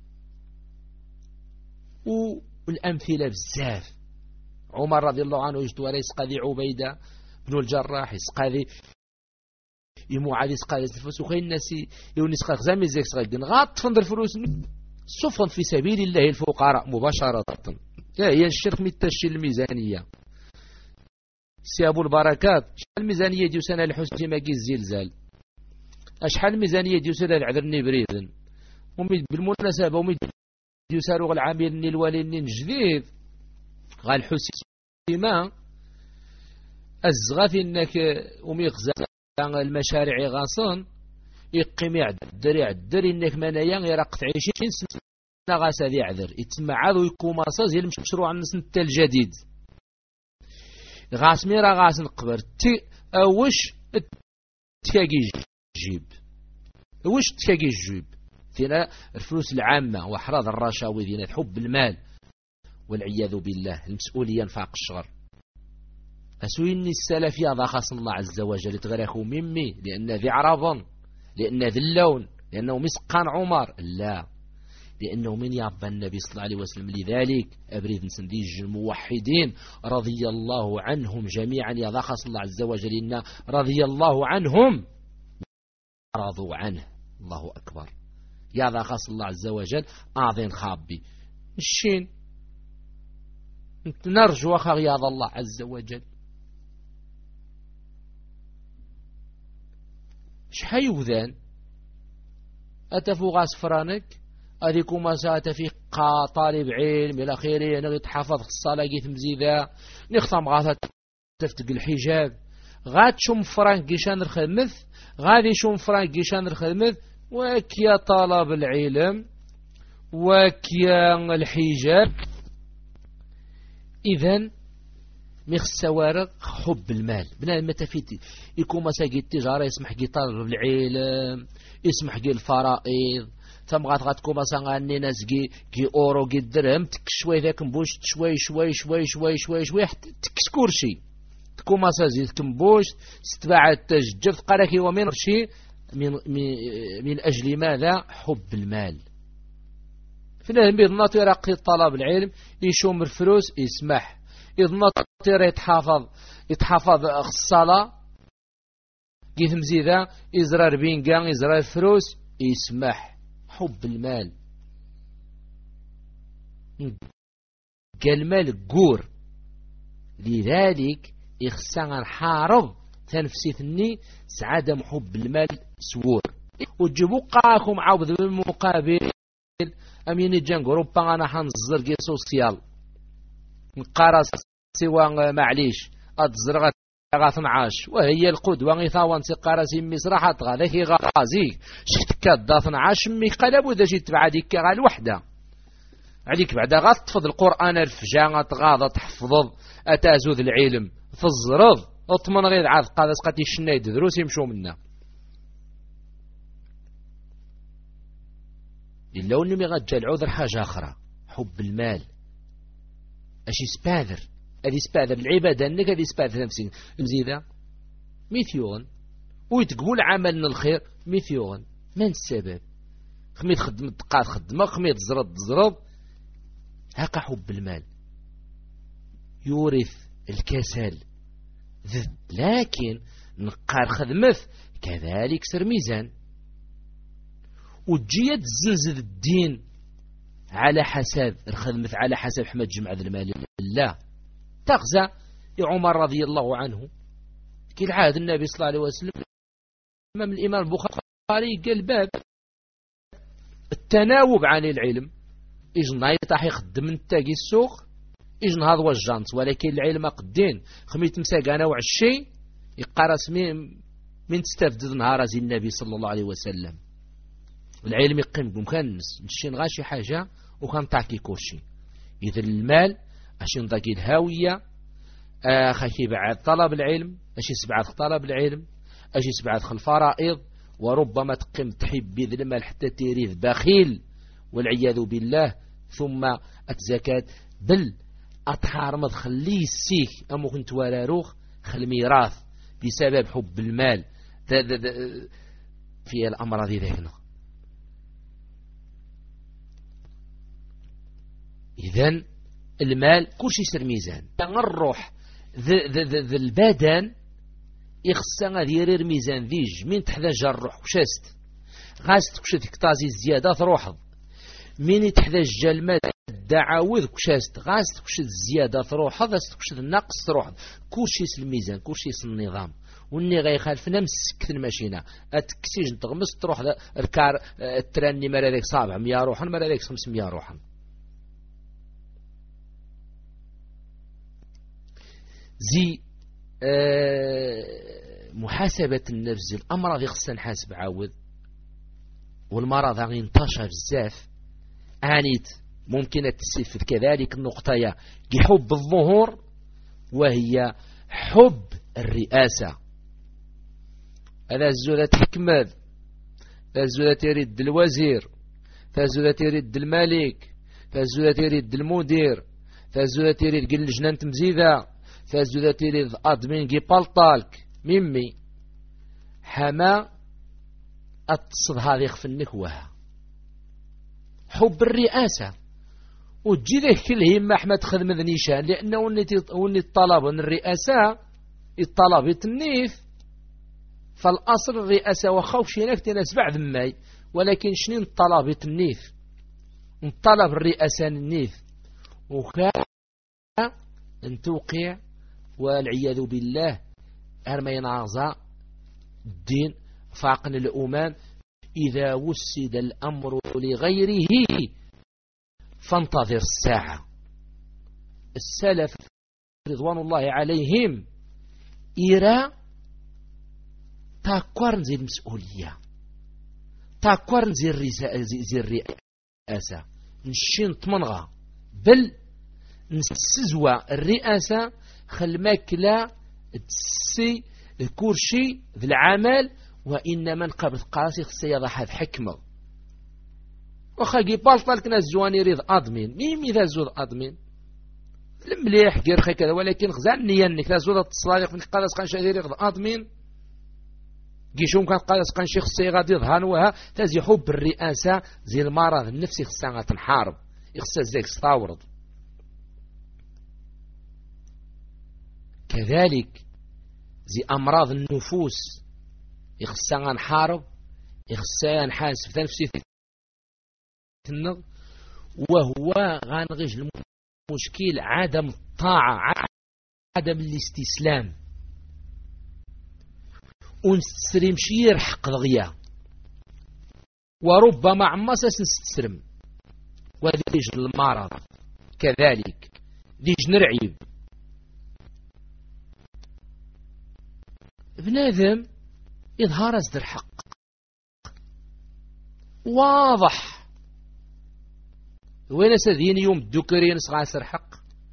والأمثلة بزاف عمر رضي الله عنه يجدوا يسقى عبيدة بن الجراح يسقى يموعد يسقى الفلوس وخين الناس يوني يسقى غزامي زيك صغير غاط فندر الفلوس صفا في سبيل الله الفقراء مباشرة. هي الشرك متشي الميزانية سي أبو البركات شحال الميزانية ديو سنة الحسن ما كي الزلزال أشحال الميزانية ديو سنة العذرني بريدن ومي بالمناسبة ومي ديو ساروغ العامل الوالين جديد غا الحسن ما الزغافي انك ومي غزال المشاريع غاصن يقيم يعدر يعدر انك منايا يرقط عشرين سنة غاس هذي عذر يتسمع عادو يكون مصاز يلمش مشروع النسن الجديد غاس ميرا غاس نقبر تي اوش تكاكي جيب وش تكاكي جيب فينا الفلوس العامة وأحراض الرشاوي ذينا حب المال والعياذ بالله المسؤولية نفاق الشغر أسويني السلف يا ذا خاص الله عز وجل تغرخوا ممي لأن ذي عربا لأن ذي اللون لأنه مسقان عمر لا لأنه من يعبى النبي صلى الله عليه وسلم. لذلك أبريد نسنديج الموحدين رضي الله عنهم جميعا يا ذا خاص الله عز وجل إن رضي الله عنهم رضوا عنه الله أكبر يا ذا خاص الله عز وجل أعظم خابي الشين نرجو أخا رياض الله عز وجل شحال وذان أتفو غاس فرانك أذيكو مسات في طالب علم إلى خيرين يتحفظ الصلاة جيت مزيدا نختم غاثة تفتق الحجاب غاد شوم فرانك جيشان الخدمث غادي شوم فرانك جيشان الخدمث وكيا طلب العلم وكيا الحجاب. إذن ميخ السوارق حب المال بنا المتافيتي يكون مساقي التجارة يسمح كي طالب العلم يسمح كي الفرائض ثم غات غاتكون مثلا غاني ناس كي كي اورو كي الدرهم تك شوي ذاك مبوش شوي شوي شوي شوي شوي شوي حتى تكس كورشي تكون مثلا زيد كمبوش ستباع التجف قالك هو من شي من من اجل ماذا؟ حب المال. فينا بيض ناطير يقي طلب العلم يشوم الفلوس يسمح إذ ناطير يتحافظ يتحافظ الصلاة كيف مزيدا إزرار بينقان إزرار الفلوس يسمح. حب المال قال المال قور لذلك يخسان الحارض تنفسيثني سعادة محب المال سور وجبوا قاكم عوض بالمقابل أمين جان قروبا أنا حنزر كي سوسيال نقارس سوا معليش أتزرغت غاث معاش وهي القدوة غيثاوان سقارسي مصراحة غاذاك غازي شتكات داث معاش مي قلب وذا جيت تبعديك غا الوحدة عليك بعدا غتفض القرآن الفجاء تغاضى تحفظ أتازوذ العلم تزرض اطمن غير عاد قادس قاتي الشنايد دروس يمشوا منا إلا ونمي غتجا العذر حاجة أخرى حب المال أشي سباذر هذه سباذر العبادة أنك هذه سباذر نفسي مزيدة ميثيون ويتقول عمل الخير ميثيون من السبب خميت خدم تقاد خدمة خميت زرد زرد هكا حب المال يورث الكسل لكن نقار خدمث كذلك سر ميزان وتجي تزنزد الدين على حساب الخدمة على حساب حمد جمع المال لا تغزى عمر رضي الله عنه كي العهد النبي صلى الله عليه وسلم من الإمام البخاري قال باب التناوب عن العلم إجن يطاح يخدم نتاقي السوق إجن هذا هو الجانت ولكن العلم قدين خميت مساق أنا وعشي يقارس من من تستفد نهار زي النبي صلى الله عليه وسلم العلم يقيم بمكانس نشين غاشي حاجة وكان تعطي كوشي إذا المال عشان ضاقي الهاوية أخي بعد طلب العلم أشي سبعة طلب العلم أشي سبعة الفرائض وربما تقيم تحب بذل المال حتى تريث بخيل والعياذ بالله ثم الزكاة بل أطهار مدخلي السيك أمو كنت ولا روخ خل ميراث بسبب حب المال في الأمر ذي ذهنا. إذن المال كل شيء سر ميزان الروح ذا البدن يخصنا غير ميزان ذيج من تحتاج الروح وشاست غاست كشت كتازي الزيادة روح من تحتاج المال دعاوذ كشاست غاست كشت الزيادة روح غاست كشت النقص روح كل شيء سر الميزان كل شيء سر النظام والني غيخالفنا مسكت الماشينة اتكسيج تغمس تروح الكار التراني مرة ذيك صابع مية روحا مرة ذيك خمسمية روحا زي آه محاسبة النفس الأمراض يخص نحاسب عاود والمرض غي انتشر بزاف عنيت ممكن تسيف كذلك النقطة حب الظهور وهي حب الرئاسة. هذا الزولة تكمل الزولة يريد الوزير فالزولة يريد الملك فالزولة يريد المدير فالزولة يريد قل لجنان تمزيدة فالزولة يريد أدمين جي بالطالك ميمي حما أتصد هذه خفنك وها حب الرئاسة وتجي ذاك كلهم أحمد خدمة نيشان لأنه وني الطلب من الرئاسة الطلب يتنيف فالأصل الرئاسة وخوف شيناك تناس بعد ماي ولكن شنين الطلب يتنيف الطلب الرئاسة النيف وكان أن توقع والعياذ بالله أرمى ينعظى الدين فاقن الأمام إذا وسد الأمر لغيره فانتظر الساعة. السلف رضوان الله عليهم إيرا تاكورن زي المسؤولية تاكورن زي الرئاسة نشين تمنغى بل نسزوى الرئاسة خل ماكلة تسي كورشي ذي العمل، وإنما نقابل قاسي خصي يضح هذا حكمة. وخا كيبال طالك ناس زواني يريد أدمين ميم إذا زود أدمين المليح غير خي كذا، ولكن غزال نية انك لا زود التصاليق من قادس قان شادير يغض أدمين كيشوم كان قادس قان شيخ خصي غادي يظهر وها تازي حب الرئاسة زي المرض النفسي خصها غتنحارب، يخصها زيك ستاورد. كذلك زي أمراض النفوس يخصها غنحارب، يخصها نحاسب تنفسي وهو غنغيج المشكل عدم الطاعة، عدم الاستسلام، ونستسلم شي يرحق دغيا، وربما عما ساس نستسلم وديج المرض كذلك ديج نرعيب. بنادم يظهر أزد الحق واضح، وين سادين يوم الدكرين صغاسر حق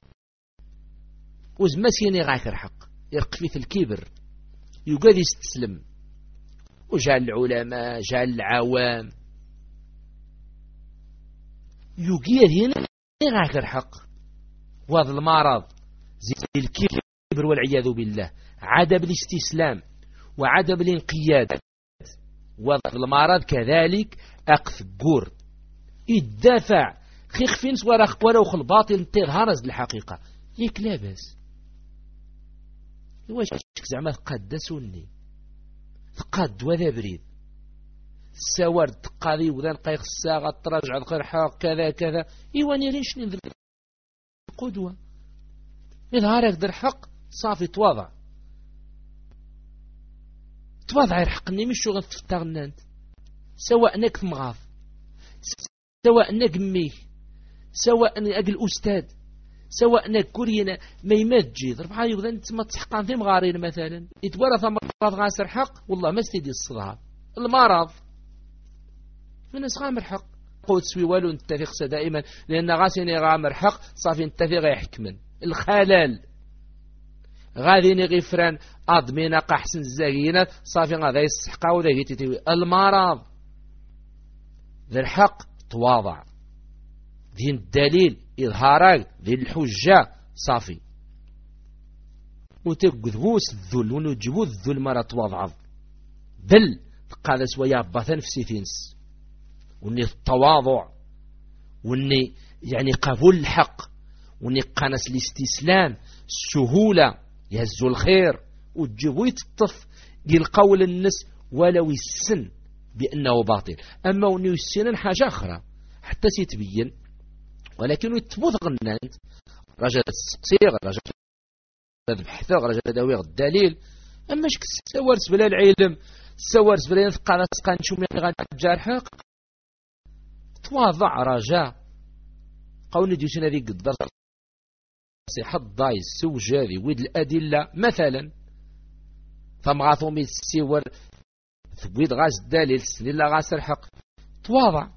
وزماسيني غاكر حق يرقفي في الكبر يقاد يستسلم، وجعل العلماء جعل العوام يقاد هنا غاكر حق. وهذا المرض زي الكبر والعياذ بالله، عدم الاستسلام وعدم الانقياد. وهذا المرض كذلك أقف قور يدافع خيخ فين سوارخ ولو خل باطل تظهر الحقيقة ياك لاباس. واش زعما تقاد سني تقاد وذا بريد السوار تقاضي وذا نقايق الساعة تراجع القرحة كذا كذا إيواني ريش ننذر القدوة يظهر يقدر حق صافي تواضع تواضع يرحقني مش شغل تفتغن انت، سواء انك مغاف، سواء انك ميه، سواء انك الأستاذ، سواء انك كورينا ما يمجي ضرب عاي وذا انت ما تحقان في مغارين مثلا يتورث مرض غاسر حق والله ما استدي الصدها المرض من غامر حق قوت سوي والو نتفق دائما لان غاسيني غامر حق صافي نتفق يحكمن الخلل غادي نغفران أضمينا قحسن الزاقينات صافي غادي يستحقا وذا يتتوي المرض ذا الحق تواضع دين الدليل إظهارك ذي الحجة صافي وتقذبوس الذل ونجبو الذل مرة تواضع بل قال سويا باثا نفسي تنس وني التواضع وني يعني قبول الحق وني قنس الاستسلام السهولة يهزوا الخير وتجيبوا يتطف يلقوا للنس ولو السن بأنه باطل. أما وني السن حاجة أخرى حتى سيتبين، ولكن يتبوث غنانت رجل السقسيغ رجل البحث رجل داويغ الدليل. أما شك سوارس بلا العلم سوارس بلا ينثقى نسقى نشومي غنجار حق تواضع رجاء قولي ديوشنا ذي قدر صحة ضايز سوجاري ويد الأدلة مثلا فمغاثومي السيور ثبويد غاز الدليل سنين لا غاس الحق تواضع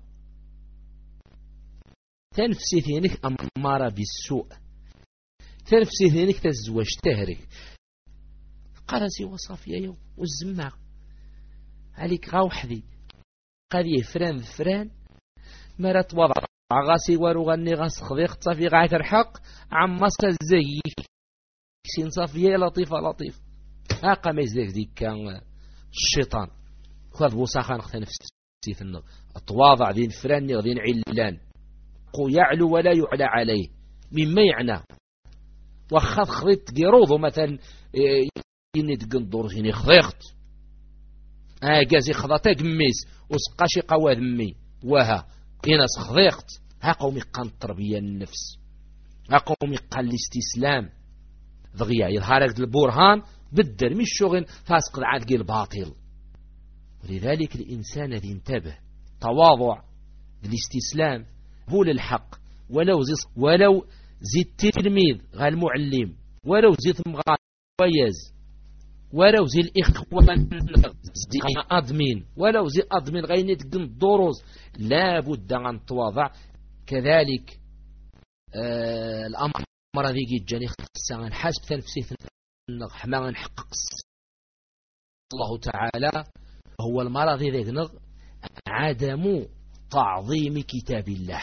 تنفسي ثينك أمارة بالسوء تنفسي ثينك تزوج تهرك قرسي وصافية يوم والزمع عليك غاوحدي قضية فران فران مرة تواضع غاسي وروغني غاس خذيخ صافي غاية الحق عما سزيك سين صافية لطيفة لطيف هاقا ما يزيك ديك كان الشيطان خذ بوساخا نختي نفسي في النغ التواضع دين فراني غدين علان قو يعلو ولا يعلى عليه مما يعنى وخذ خذيت قيروضو مثلا يني تقندور هيني خذيخت اه قازي خذاتا قميس وسقاشي قوى ذمي وها إناس خذيخت ها قومي قان التربية النفس ها قومي قان الاستسلام ضغيا يظهرك البرهان بالدر مش شغل فاسق العدق الباطل. ولذلك الإنسان الذي انتبه تواضع الاستسلام هو للحق ولو زي ولو زي التلميذ غا المعلم ولو زي مغايز ولو زي الإخوان زي أدمين ولو زي أدمين غيني تقن الدروس لا بد أن تواضع. كذلك آه الأمر مرة ذيك جاني خصها نحاسب تنفسي حما نحقق الله تعالى هو المرض ذيك نغ عدم تعظيم كتاب الله.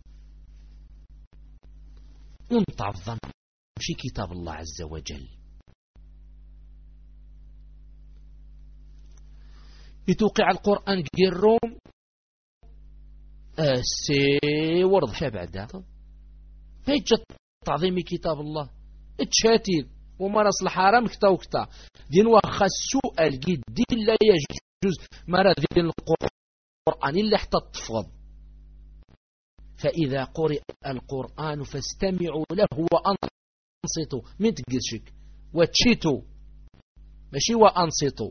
ونتعظم شي كتاب الله عز وجل. يتوقع القرآن كيروم السي ورد شابعدا ما يتجد تعظيم كتاب الله اتشاتيل ومارس الحرام كتا وكتا دين واخا السؤال جدي لا يجوز مرة دين القرآن إلا حتى تفض. فإذا قرئ القرآن فاستمعوا له وأنصتوا من تقشك وتشيتوا ماشي وأنصتوا.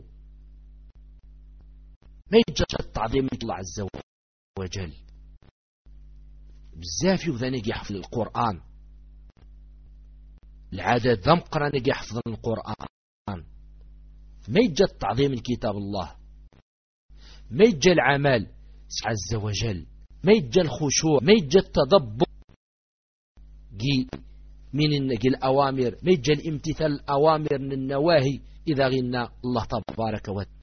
ما يتجد تعظيم الله عز وجل. بزاف يوذانيك يحفظ القرآن العادة ذم قرانيك يحفظ القرآن. ما يتجد تعظيم الكتاب الله. ما يتجد العمل عز وجل. ما يتجد الخشوع. ما يتجد التدبر من الأوامر. ما يتجد الامتثال الأوامر من النواهي إذا غنى الله تبارك وتعالى.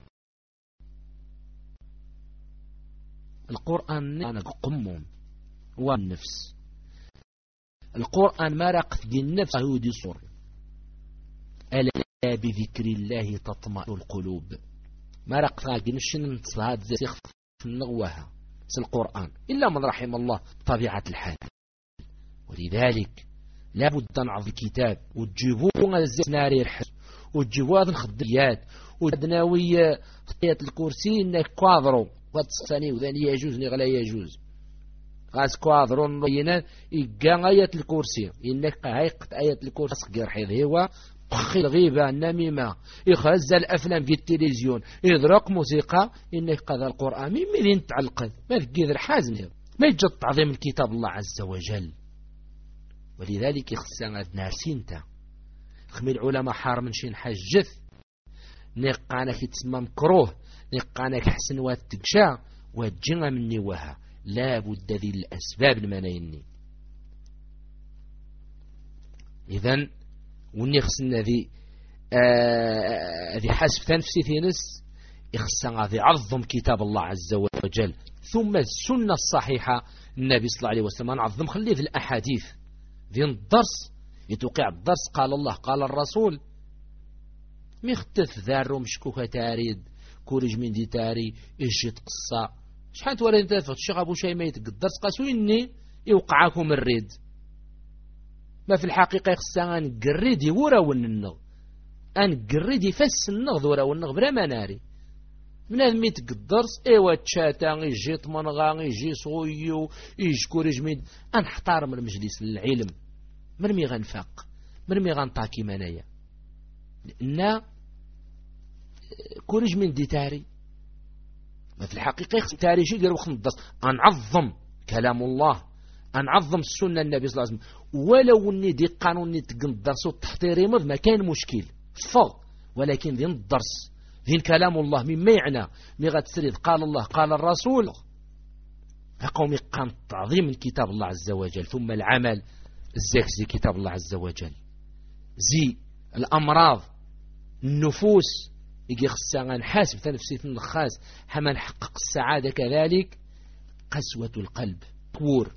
القرآن أنا قمم والنفس. القرآن ما رقت دي النفس هودي صور. ألا بذكر الله تطمئن القلوب. ما رقت غاقي نشن نتصهاد زي في النغوها في القرآن إلا من رحم الله طبيعة الحال. ولذلك لابد نعظ الكتاب وتجيبوه زي ناري الحج وتجيبوه هذه الخديات ودناوية خطية الكرسي إنك كواضرو واتساني وذاني يجوز نغلا يجوز غاس كواضرون رينا إيقا آية الكرسي إنك هايقت آية الكرسي صغير حيث هو بخي الغيبة النميمة يخرز الأفلام في التلفزيون يدرق موسيقى إنك قذا القرآن من مين تعلقد ما تقيد الحازم ما يجد تعظيم الكتاب الله عز وجل. ولذلك يخصنا نارسينتا خمي العلماء حار من شين حجث نقانك يتسمى مكروه نقانك حسن واتقشا واتجنى مني وها لا بد ذي الأسباب المنايني. إذن وني خصنا ذي آه ذي حسب تنفسي ثينس يخصنا ذي عظم كتاب الله عز وجل ثم السنة الصحيحة النبي صلى الله عليه وسلم نعظم خليه في الأحاديث ذي الدرس يتوقع الدرس قال الله قال الرسول ميختف ذارو مشكوكة تاريد كورج من دي تاري إيش تقصى شحال تولي انت تفوت الشيخ أبو شيء ما يتقدر تقاسو إني يوقعكم الريد. ما في الحقيقة يخصها نقريد يورا وننغ أن قريد يفس النغ ورا وننغ بلا مناري من هذا ميت قدرس ايوا تشاتا يجي طمنغا يجي صويو يجي كورج من أنحتار من المجلس للعلم مرمي غنفاق مرمي غنطاكي منايا لأن كورج من دي تاري. ما في الحقيقة يخص تاري شيء قال وقت الدرس أنعظم كلام الله أنعظم السنة النبي صلى الله عليه وسلم ولو أني دي قانون نتقن الدرس والتحضيري مذ ما كان مشكل فض ولكن ذين الدرس ذين كلام الله مما يعنى مغا تسريد قال الله قال الرسول أقوم يقام تعظيم من كتاب الله عز وجل ثم العمل الزيك زي كتاب الله عز وجل زي الأمراض النفوس يجي خصها نحاسب تنفسي النخاس حما نحقق السعادة كذلك قسوة القلب كور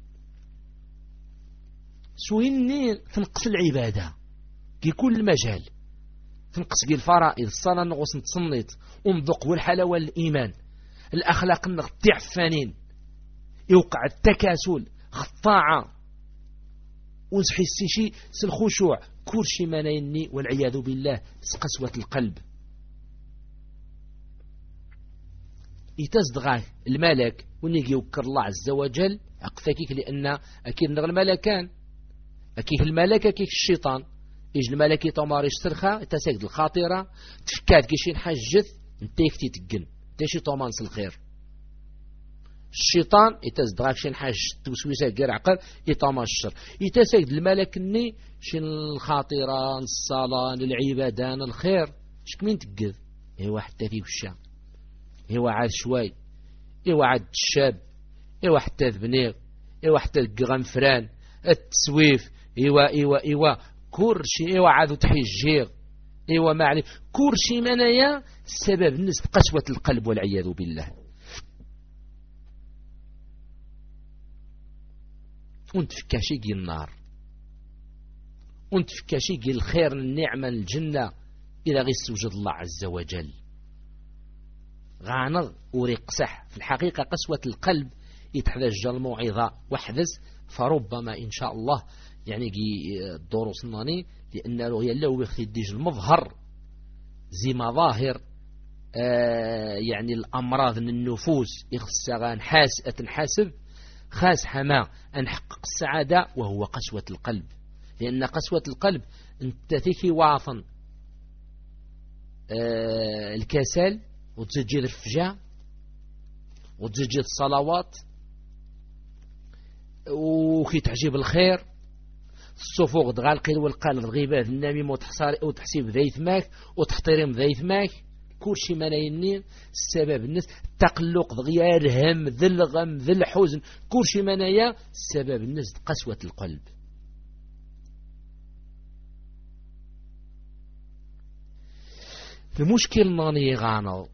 سويني تنقص العبادة كي كل مجال تنقص كي الفرائض الصلاة نغوص نتصنيت ومذق والحلاوة الإيمان الأخلاق نغطيع فانين يوقع التكاسل خطاعة وزحي السيشي سالخشوع كورشي منيني والعياذ بالله قسوة القلب. يتزدغاه الملك ونيجي يوكر الله عز وجل أقفاكيك لأن أكيد نغ الملكان أكيد الملك أكيد الشيطان يجي الملك يتمار يشترخا تسجد الخاطرة تفكات كيشين حجث انتيك تتقن تيشي طومانس الخير. الشيطان يتزدغاك شين حاج توسويسة غير عقل يطمع الشر يتسجد الملك الني شين الخاطرة الصلاة العبادان الخير شكمين تقذ ايوا حتى في وشا ايوا عاد شوي ايوا عاد الشاب ايوا حتى ذبنيغ ايوا حتى القغنفران التسويف إيوا إيوا إيوا كورشي إيوا عادو تحيجير إيوا ما عليه كورشي منايا السبب الناس قسوة القلب والعياذ بالله. ونتفكاشي كي النار ونتفكاشي كي الخير النعمة الجنة إذا غير سوجد الله عز وجل غانغ وريقسح. في الحقيقة قسوة القلب يتحتاج الموعظة وحدث، فربما إن شاء الله يعني الدروس الناني لأنه هي لو يختديج المظهر زي مظاهر آه يعني الأمراض من النفوس يخصها نحاس أتنحاسب خاس حما أن نحقق السعادة وهو قسوة القلب. لأن قسوة القلب انت فيك واطن آه الكسل وتزجي الرفجة وتزجي الصلوات وكي تعجب الخير الصفوق دغالقين والقال الغيبات النميم وتحسيب ذيث ماك وتحترم ذيث ماك كل شيء مناينين السبب الناس تقلق ضغيا الهم ذي الغم ذي الحزن كل شيء منايا السبب الناس قسوة القلب. المشكل ناني غانو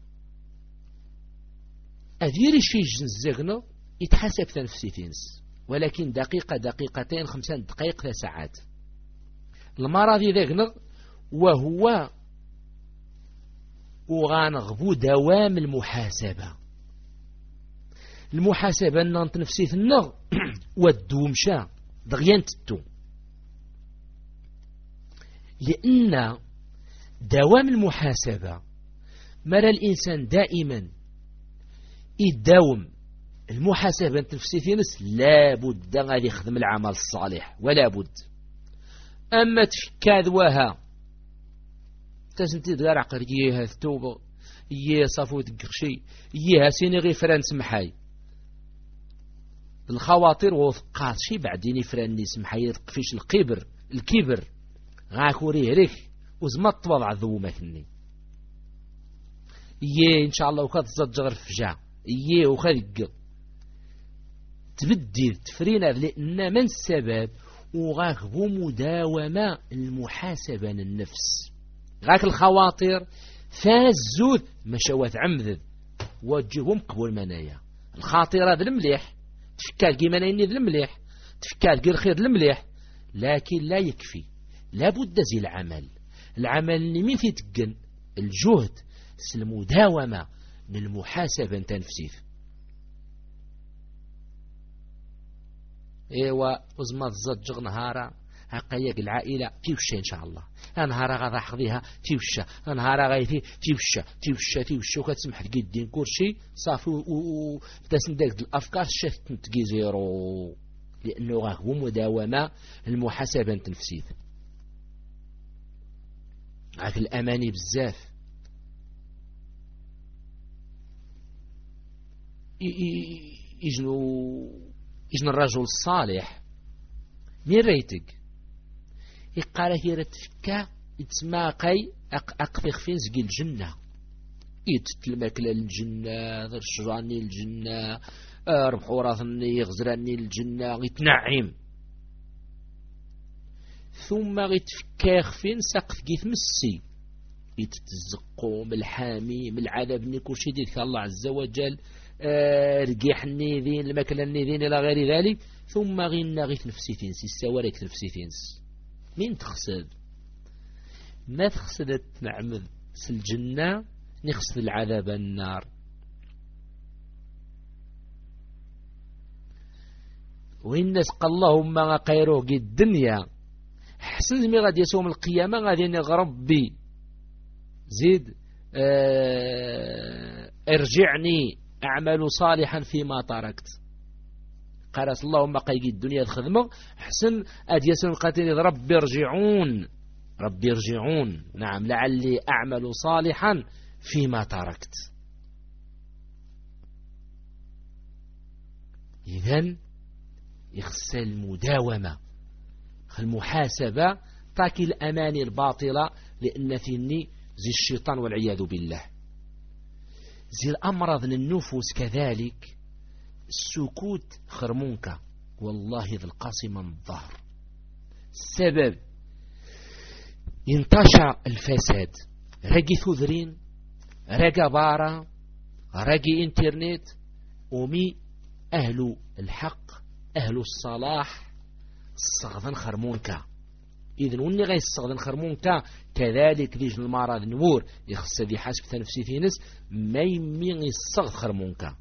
أديري شي جنزغنا يتحسب تنفسيتينس ولكن دقيقة دقيقتين خمسين دقائق ثلاث ساعات المرض ذاكنا وهو وغانغبو دوام المحاسبة. المحاسبة نانت نفسيت النغ والدومشا دغيان تتو لأن دوام المحاسبة مرى الإنسان دائما يداوم المحاسبة النفسية نس لا بد غادي يخدم العمل الصالح ولا بد. أما تفكاد وها تسنتي دغار عقل يها التوبة يها صافو تقشي يها سيني غي فران سمحاي الخواطر وفقات شي بعدين فراني سمحاي يرقفيش الكبر الكبر غاكوري ريك وزمط وضع ذومتني يه إن شاء الله وخذ زجر فجع يه وخذ تبدي تفرينا لأن من السبب وغاك بو مداومة المحاسبة للنفس غاك الخواطر فازود مشوات عمذذ وجههم قبول منايا الخاطرة ذي المليح تفكار كي منايني ذي المليح تفكار كي الخير ذي المليح لكن لا يكفي لابد زي العمل العمل اللي مين في تقن الجهد المداومة للمحاسبة تنفسيف. ايوا وزما تزجغ نهارا هقايق العائلة تيوشا ان شاء الله نهارا غادا حقضيها تيوشا نهارا غايتي تيوشا تيوشا تيوشا وكتسمح تقدين كلشي صافي وتسن داك الافكار شفت تكيزيرو لانه غا هو مداومة المحاسبة التنفسية. عاك الاماني بزاف يجنو يجن الرجل الصالح مين ريتك يقال هي رتفكا يتسمى قي أقفخ فين زقي الجنة يتتلمك للجنة ذر شجراني الجنة ربحو راثني يغزراني الجنة يتنعم ثم يتفكاخ فين سقف كيف مسي يتتزقو من الحامي من العذاب نيكو شي ديك الله عز وجل رقيح النيذين المكلا النيذين إلى غير ذلك ثم غينا غيث نفسيتينس السوارك نفسيتينس مين تخسد ما تخسدت نعمد الجنة نخسد العذاب النار. والناس قال اللهم ما قيروه قي الدنيا حسن مي غادي يسوم القيامة غادي نغرب بي زيد اه ارجعني أعمل صالحا فيما تركت قالت اللهم قيقي الدنيا الخدمة حسن أديسن قاتل ربي ارجعون ربي ارجعون نعم لعلي أعمل صالحا فيما تركت. إذن يخص المداومة المحاسبة تاكي الأماني الباطلة لأن فيني زي الشيطان والعياذ بالله زي الأمراض للنفوس كذلك السكوت خرمونك والله ذي القاسم من الظهر السبب ينتشر الفساد راقي ثذرين راقي بارا راقي انترنت ومي أهل الحق أهل الصلاح الصغذن خرمونكا إذن وني غاي الصغذن خرمونكا كذلك ديج المرض نور يخص ذي حسب تنفسي في نس ما يمين الصغذ خرمونكا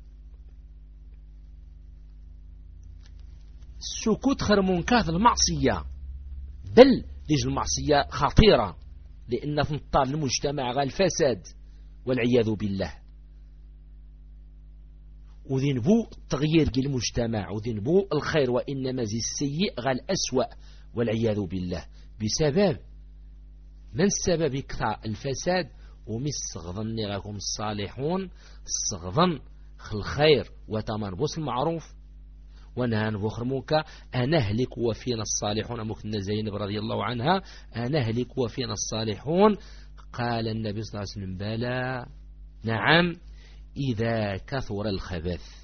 السكوت خرمونكا المعصية بل ديج المعصية خطيرة لأن تنطال المجتمع غا الفساد والعياذ بالله وذنبو تغيير المجتمع وذنبو الخير وإنما زي السيء غا الأسوأ والعياذ بالله بسبب من السبب كثار الفساد ومس صغظن غاكم الصالحون الصغظن الخير وتمربص المعروف ونهان بخرموك أنهلك وفينا الصالحون مكنا زينب رضي الله عنها أنهلك وفينا الصالحون قال النبي صلى الله عليه وسلم بلى نعم إذا كثر الخبث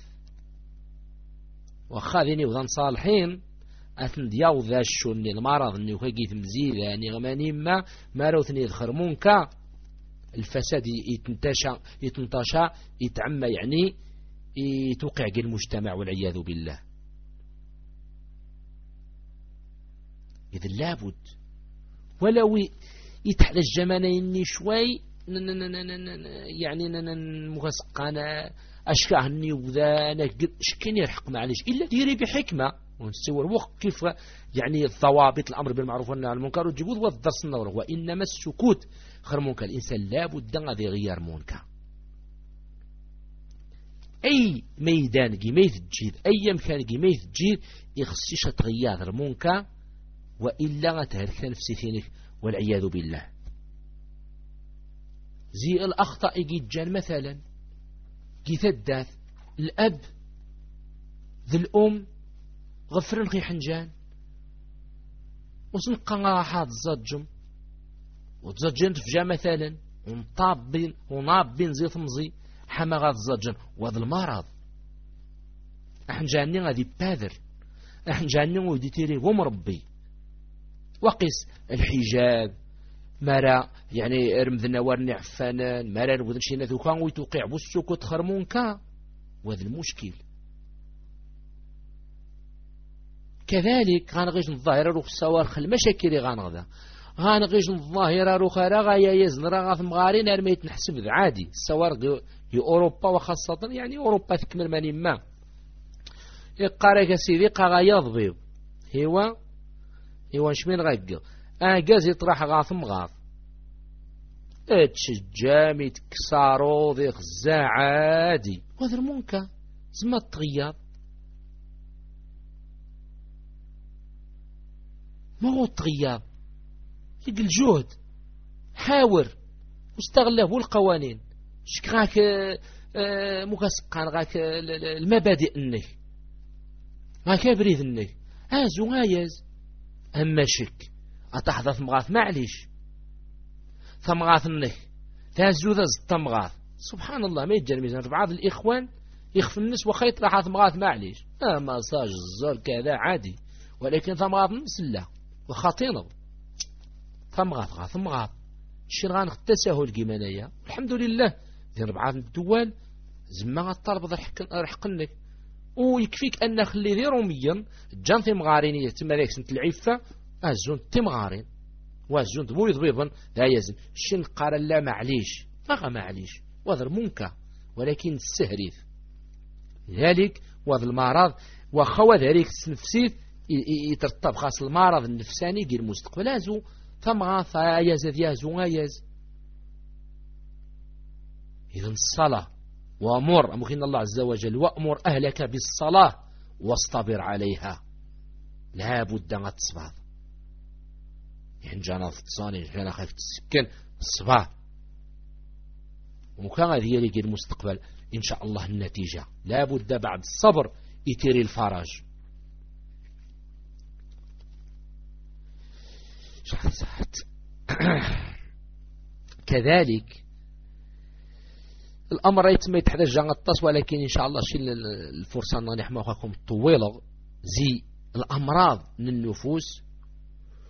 وخاذني وذن صالحين أثن دياو ذا الشن المرض أنه كيث مزيد يعني غماني ما ما روثني يدخرمونك الفساد يتنتشى يتنتشى يتعمى يعني يتوقع المجتمع والعياذ بالله إذن لابد ولو يتحدى الجمانين شوي يعني مغسقانا أشكاهني وذا شكين يرحق معليش إلا ديري بحكمة ونسور وقت كيف يعني الضوابط الأمر بالمعروف والنهي عن المنكر والجبود والدرس النور وإنما السكوت خير منكر الإنسان لابد أن يغير منكر أي ميدان جميث تجيد أي مكان جميث تجيد يخصيش تغير المنكر وإلا تهلك نفسي فينك والعياذ بالله زي الأخطاء يجي جان مثلا جي الداث الأب ذي الأم غفرن غي حنجان وسنقا راحات الزجم وتزجن تفجا مثلا ونطابين ونابين زي ثمزي حما غاد الزجن وهذا المرض احن جاني غادي بادر احن جاني ودي تيري ومربي وقس الحجاب مرا يعني ارمذنا ورني عفانان مرا نبذن شينا ذوكان ويتوقع بوسوكو تخرمونكا وهذا المشكل كذلك غانغيج الظاهرة روح السوارخ المشاكل غانغذا غانغيج الظاهرة روح راغا يزن راغا ثمغارين ارميت نحسب عادي السوارغ في أوروبا وخاصة يعني أوروبا تكمل ماني ما يقارك سيدي قاغا يضبيب هوا هوا شمين غاقل أجاز يطرح غاثم غاث اتشجام يتكسارو ذي خزاع عادي وهذا المنكر زما التغيير ما هو التغيير يقل جهد حاور واستغله والقوانين شك غاك مكسقان غاك المبادئ النه غاك بريد النه ازو غايز اما شك أتحضر ثمغاث معليش ثمغاث النه تهزو ذا التمغاث سبحان الله ما يتجر ميزان بعض الإخوان يخفي الناس وخيط راح ثمغاث معليش آه مساج الزر كذا عادي ولكن ثمغاث مسلة وخاطينه ثمغاث غاث ثمغاث الشرغان التساهل كيمانية الحمد لله دين ربعة الدول زما الطلب ذا رحقنك ويكفيك أن خلي ذي روميا جان ثمغارينية تما ذاك سنة العفة أزون تمغارين وأزون تبوي ضبيبا لا يزن شن قال لا معليش ما معليش وهذا منكر ولكن السهريث ذلك وهذا المرض وخوى ذلك النفسيت يترتب خاص المرض النفساني قيل المستقبل أزو ثمغاث ياز يازو ياز إذن الصلاة وأمر ممكن الله عز وجل وأمر أهلك بالصلاة واصطبر عليها لا بد أن تصبر يعني جانا في التصاني جانا خايف تسكن الصباح وكان هذه يلقي المستقبل إن شاء الله النتيجة لا بد بعد الصبر يتيري الفرج كذلك الأمر يتم يتحدث جانا التص ولكن إن شاء الله شيل الفرصة أن نحمى أخاكم طويلة زي الأمراض من النفوس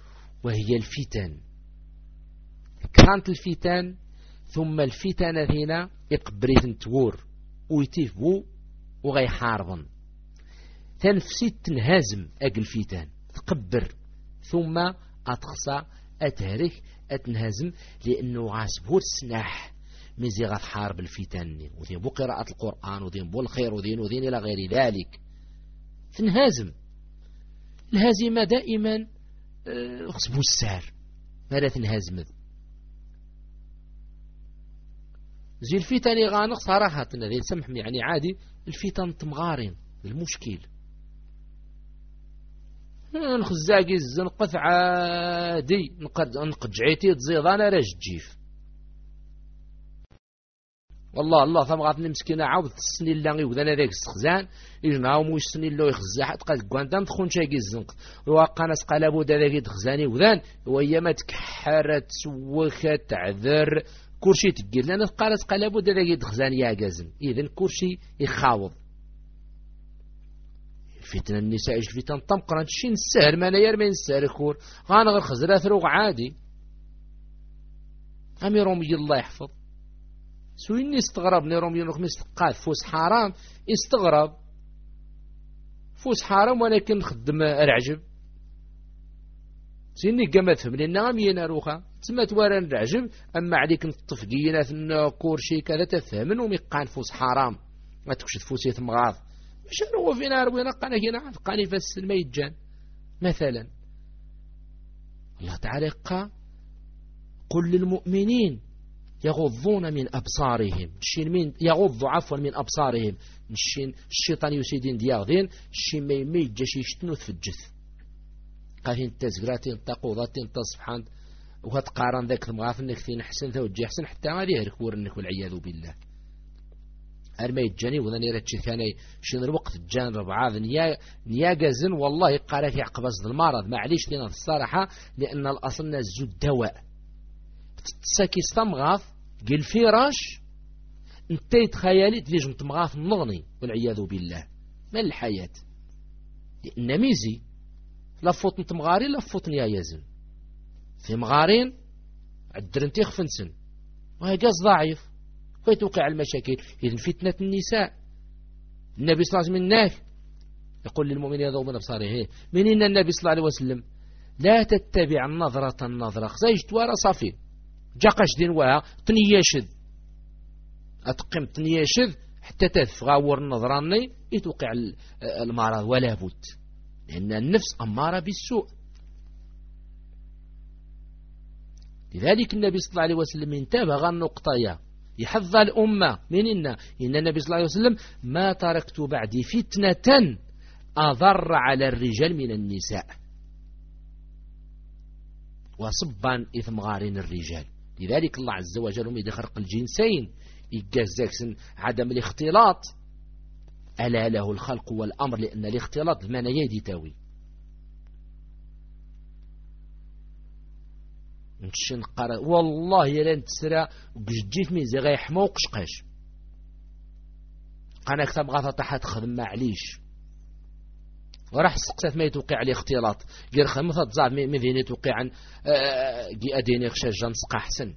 وهي الفتن. كانت الفتن ثم الفتن هنا يقبريت تور ويتيفبو وغيحاربن تنفسي تنهزم أقل الفتن تقبر ثم أتخصى أتهرك أتنهزم لأنه غاسبور السناح مزي غتحارب الفتن وذين بو قراءة القرآن وذين بو الخير وذين وذين إلى غير ذلك تنهزم. الهزيمة دائما غصبو السار ماذا تنهزم زي الفتن غانق صراحة ذي سمحني يعني عادي الفتن تمغارين المشكل نخزاقي الزنقث عادي نقد نقد جعيتي تزيض انا راج تجيف والله الله ثم غاتني مسكينه عاود السني اللي وذانا ذاك السخزان يجناو مو السني اللي يخزا حتى قال كوانتام تخون شاكي الزنق وقا ناس قلبو داك تخزاني وذان وهي ما تكحرت سوخه تعذر كلشي تقيل لنا قالت قلبو داك تخزاني يا كازن اذا كلشي يخاوض فتنة النساء ايش فتنة طمقرا تشي نسهل ما نير ما نسهل خور غانا غير خزرا ثروق عادي امي رومي الله يحفظ سويني استغرب ني رومي نخمس تقاد فوس حرام استغرب فوس حرام ولكن خدم العجب سيني كما تفهم لنا مينا روخا تسمى توارا العجب اما عليك نطفقينا في كورشي كذا تفهم وميقان فوس حرام ما تكشف فوسي ثم غاض مش هو فينا روينا قانا هنا قاني فاس الميجان مثلا الله تعالى قال قل للمؤمنين يغضون من أبصارهم الشين من يغض عفوا من أبصارهم الشين الشيطان يسيدين دياغدين الشين ما يميجش يشتنوث في الجث قاهين تزقراتين تقوضاتين تصفحان وهتقارن ذاك المغاف انك ثين حسن ثوجي حسن حتى ما ديه ركور انك والعياذ بالله أرمي الجاني وذني رتشي ثاني شين الوقت الجان ربعاذ نيا نيا جازن والله قالك يعقب أصد المرض معليش لنا الصراحة لأن الأصل نزود دواء تساكي استمغاث قل فراش انتي تخيالي تليج متمغاث نغني والعياذ بالله ما الحياة لأن ميزي لفوت نتمغارين لفوت نيا يزن في مغارين عدرنتي خفنسن وهي قاز ضعيف ويتوقع المشاكل إذن فتنة النساء النبي صلى الله عليه وسلم يقول للمؤمنين يذوبوا من أبصارهم من إن النبي صلى الله عليه وسلم لا تتبع النظرة النظرة زيج توارى صافي جاقش دين وها تنياشد أتقم تنياشد حتى تفغاور النظراني يتوقع المرض ولا بد لأن النفس أمارة بالسوء. لذلك النبي صلى الله عليه وسلم انتبه النقطة يحظى الأمة من إن إن النبي صلى الله عليه وسلم ما تركت بعدي فتنة أضر على الرجال من النساء وصبا إثم غارين الرجال. لذلك الله عز وجل ميد خرق الجنسين يجازك عدم الاختلاط ألا له الخلق والأمر لأن الاختلاط المعنى يدي تاوي نتشن قرا والله يلا نتسرى بجديت ميزي غيحمو قشقاش انا كتب غاثه تحت خدم معليش وراح سقسات ما يتوقع عليه اختلاط غير خمسة تزعب مذيني توقع عن جي اديني خشاج نسقى احسن.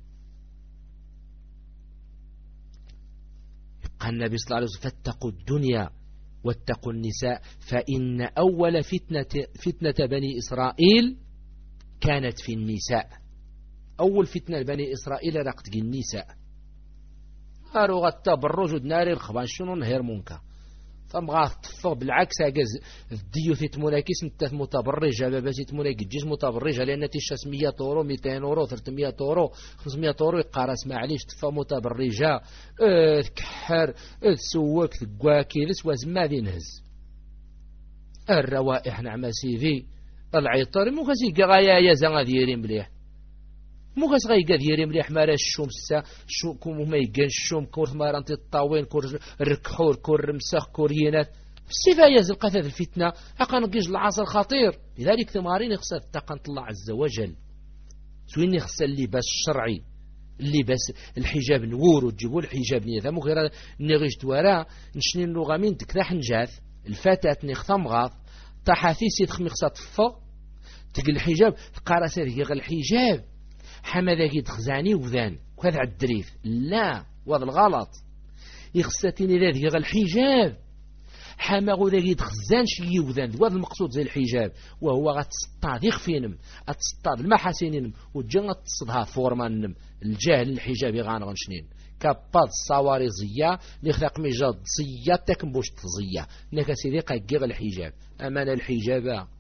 قال النبي صلى الله عليه وسلم فاتقوا الدنيا واتقوا النساء فإن أول فتنة فتنة بني إسرائيل كانت في النساء. أول فتنة بني إسرائيل رقت النساء هارو غتا بالرجل ناري الخبان شنو نهير منكا ثم غاطفق بالعكس هاجز الديو في تموناكيس نتا متبرجة باباتي تموناكي تجيز متبرجة لأن تيشاس مية أورو ميتين أورو ثلاثمية أورو خمسمية أورو يقارس معليش تفا متبرجة اه تكحر اه تسوك تقواكي لسواز ما ذي نهز الروائح نعم سيفي العيطار مو خسي غايا يا زان غادي مليح مو خاص غايقا ديري مليح مارا الشمس شو كوم ما يقان الشوم كور مارانتي الطاوين كور الركحور كور رمسخ كورينات السيفا يزل هذه الفتنة حقا نقيج العصر خطير. لذلك ثمارين يخصى تقنط الله عز وجل سوين يخصى اللباس الشرعي اللباس الحجاب نور وتجيبوا الحجاب نيذا مو غير نغيج توارا نشنين لغامين تكراح نجاث الفتاة نخثم غاث تحاثيسي تخمي خصى تفق تقل الحجاب قارس هذه الحجاب حما ذاك يتخزاني وذان وهذا الدريف لا وهذا الغلط يخصتني ذاك الحجاب حما ذاك يتخزان شي وذان وهذا المقصود زي الحجاب وهو غتسطاد يخفينم غتسطاد المحاسنينم وتجي غتصدها فورمانم الجاهل الحجاب يغانغن شنين كاباد الصواري زيا نخلق ميجاد زيا تكنبوش تزيا نكا سيدي قاقيغ الحجاب أمان الحجاب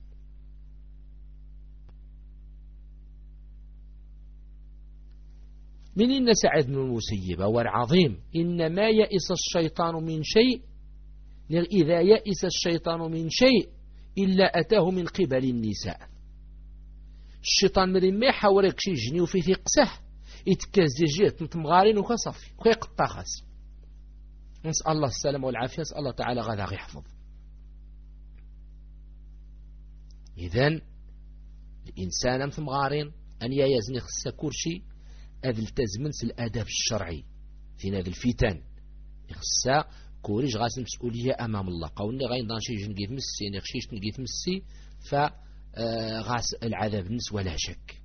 من إن سعد بن المسيب هو العظيم إنما يئس الشيطان من شيء إذا يئس الشيطان من شيء إلا أتاه من قبل النساء الشيطان من ما يحاورك شي جني وفي ثقسه يتكاز جهة نتمغارين وكصفي ويقطع خاص نسأل الله السلامة والعافية نسأل الله تعالى غدا يحفظ. إذن الإنسان متمغارين أن يزني خصه كل شيء أذ التزمنس الأدب الشرعي في هذا الفتن خصه كوريج غاس مسؤولية أمام الله قولني غاين دانشي جنقيت مسي نخشيش نقيت مسي فغاس العذاب النس ولا شك.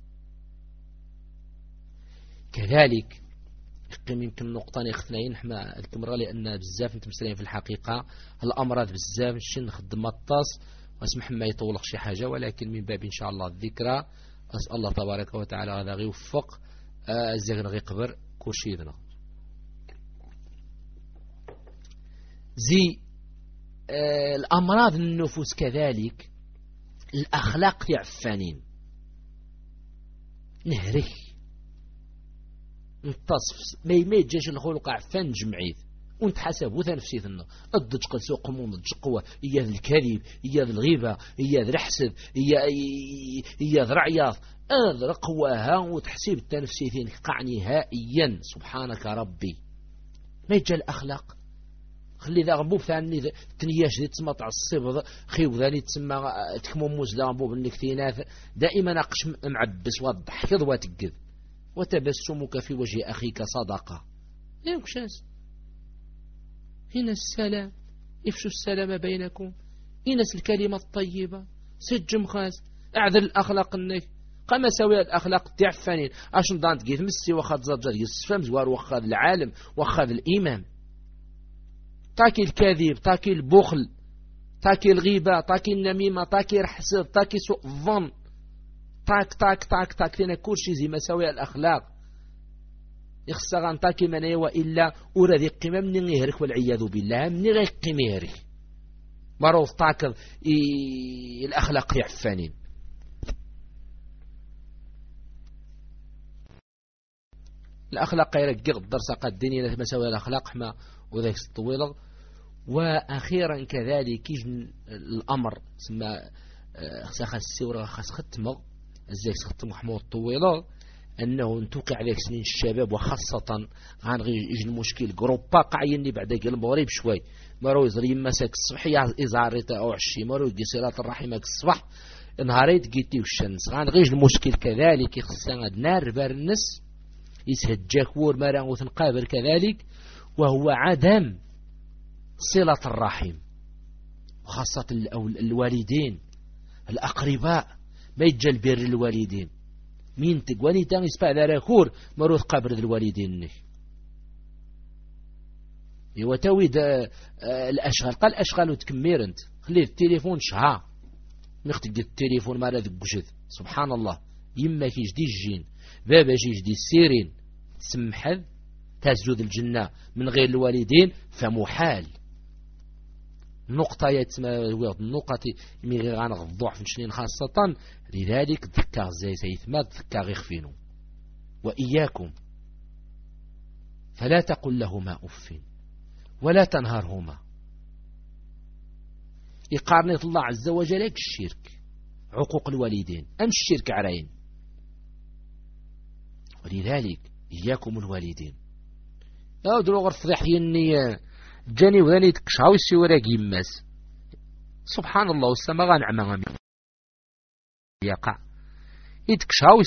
كذلك يمكن نقطة نختنين حما الكمرة لأن بزاف نتمثلين في الحقيقة الأمراض بزاف نشي نخدم الطاس واسمح ما يطولق شي حاجة ولكن من باب إن شاء الله الذكرى أسأل الله تبارك وتعالى هذا غي يوفق الزغن غي قبر كل ذنا زي آه الأمراض النفوس كذلك الأخلاق يعفانين نهري نتصف ما يميجاش الخلق عفان جمعيد ونتحسب وثنفسي ثنا الضج قد سوق مون ضج قوة إياه الكذب إياه الغيبة إياه الحسد إياه الرعياض أذر قواها وتحسيب التنفسيتين قع نهائيا سبحانك ربي ما يجا الأخلاق خلي ذا غبوب ثاني تنياش ذي تسمى تعصب خيو ذاني تسمى تكمو موز غبوب النكتينات دائما أقش معبس وضحكض وتقذ وتبسمك في وجه أخيك صدقة لا يمكشاس هنا السلام افشوا السلام بينكم إنس الكلمة الطيبة سجم خاز أعذر الأخلاق النك قام سوي الأخلاق تعفانين عشان دانت جيت مسي وخذ زجر يسفم زوار وخذ العالم وخذ الإمام تاكي الكذب تاكي البخل تاكي الغيبة تاكي النميمة تاكي الحسد تاكي سوء الظن تاك تاك تاك تاك لنا كل شيء زي مساوئ الأخلاق يخص غان تاكي من يوا إلا أرى ذي قمة من يهرك والعياذ بالله من غير قمة يهرك مروف تاكل إيه الأخلاق يعفانين. الأخلاق يرقق الدرس قد الدنيا مساوئ الأخلاق حما وذاك الطويلة. وأخيرا كذلك يجن الأمر سما خسخ السورة خس ختمه ازاي ختم محمود الطويلة أنه نتوقع عليك سنين الشباب وخاصة غان غي يجي المشكل جروبا قاعيني بعد قلب وريب شوي مرو يزري مساك الصبح يزعريتا أو عشي مرو يجي صلاة الرحمة الصبح نهاريت جيتي والشمس غان غي المشكل كذلك يخصنا نار بارنس يسهد جاكور مران وتنقابل كذلك وهو عدم صلة الرحم وخاصة الوالدين الأقرباء ما يتجل بير الوالدين مين تقواني تاني سبع ذراكور مروث قبر الوالدين يوتويد الأشغال قال أشغال وتكمير انت خلي التليفون شها نختق التليفون ما ذا بجد سبحان الله يما كيجدي الجين بابا جيجدي السيرين سمحذ تسجد الجنة من غير الوالدين فمحال نقطة يتسمى النقطة من غير غانغ الضعف نشنين خاصة لذلك ذكر زي سيثمات ذكر يخفينه وإياكم فلا تقل لهما أف ولا تنهرهما يقارن الله عز وجل الشرك عقوق الوالدين أم الشرك عرين ولذلك إياكم الوالدين لا دلو غير فضيح يني جاني وذاني تكشعو السيورة قيماس سبحان الله والسما غانعما غامي يقع يتكشعو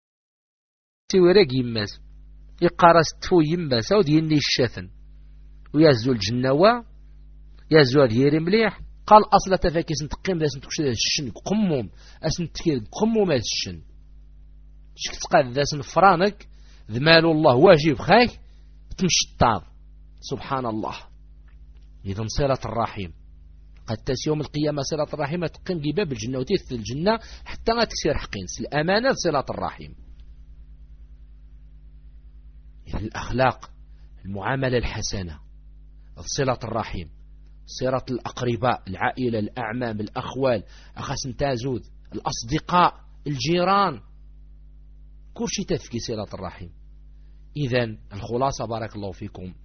السيورة قيماس يقارس تفو يماس أو ديني الشاثن ويازو الجنة و يازو ديالي مليح قال أصلا تفاكيس نتقيم ذا سنتكش ذا الشن قموم أسن تكير قموم هذا الشن شك تقاد ذا سن فرانك ذمال الله واجب خاي تمشي الطاب سبحان الله. إذا صلة الرحيم قد تس يوم القيامة صلة الرحيم تقيم بباب الجنة وتيث الجنة حتى غتكسير حقين الأمانة صلة الرحيم. يعني الأخلاق المعاملة الحسنة صلة الرحيم صلة الأقرباء العائلة الأعمام الأخوال أخاس نتازود الأصدقاء الجيران كل شيء تفكي صلة الرحيم. إذن الخلاصة بارك الله فيكم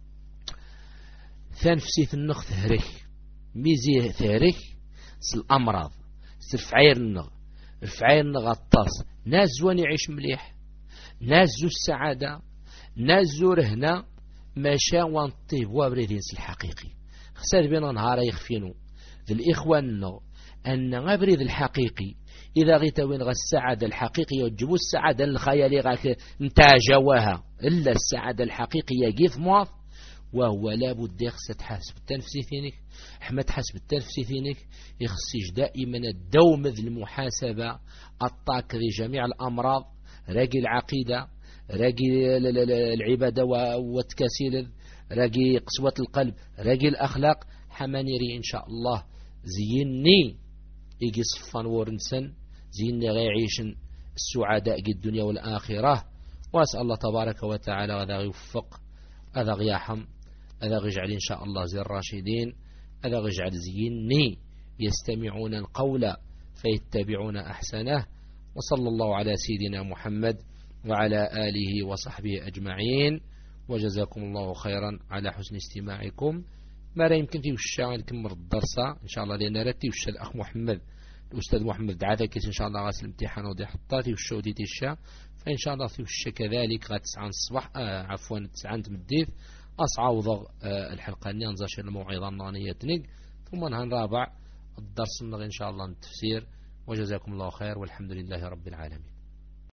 ثان فسيث النغ ثهريك ميزي ثهريك الأمراض سرفعير النغ رفعير النغ الطاس ناس زوان يعيش مليح ناس زو السعادة ناس زو رهنا ماشا وانطيب وابريدين الحقيقي خساد بين نهار يخفينو ذي الإخوان أن غبريد الحقيقي إذا غيت وين غا السعادة الحقيقية وتجيبوا السعادة الخيالية غاك نتاجواها إلا السعادة الحقيقية كيف موظ وهو لابد يخص تحاسب التنفسي ثينك حما تحاسب التنفسي ثينك يخصيش دائما الدوم ذي المحاسبة الطاك ذي جميع الأمراض راقي العقيدة راقي العبادة والتكاسيل راقي قسوة القلب راقي الأخلاق حمانيري إن شاء الله زيني يجي صفان ورنسن زيني غيعيشن السعداء الدنيا والآخرة. وأسأل الله تبارك وتعالى هذا يوفق هذا يحم هذا يجعل إن شاء الله زي الراشدين هذا يجعل زيني يستمعون القول فيتبعون أحسنه. وصلى الله على سيدنا محمد وعلى آله وصحبه أجمعين وجزاكم الله خيرا على حسن استماعكم. ما لا يمكن في وشا نكمل الدرس إن شاء الله لأن رتي وشا الأخ محمد الأستاذ محمد دعاك إن شاء الله غاسل الامتحان ودي حطاتي وشا وديتي الشا فإن شاء الله في وشا كذلك غا تسعة الصباح آه عفوا تسعة مديت أصعوض آه الحلقة ننزش الموعظة النانية تنق ثم نهار رابع الدرس إن شاء الله التفسير. وجزاكم الله خير والحمد لله رب العالمين.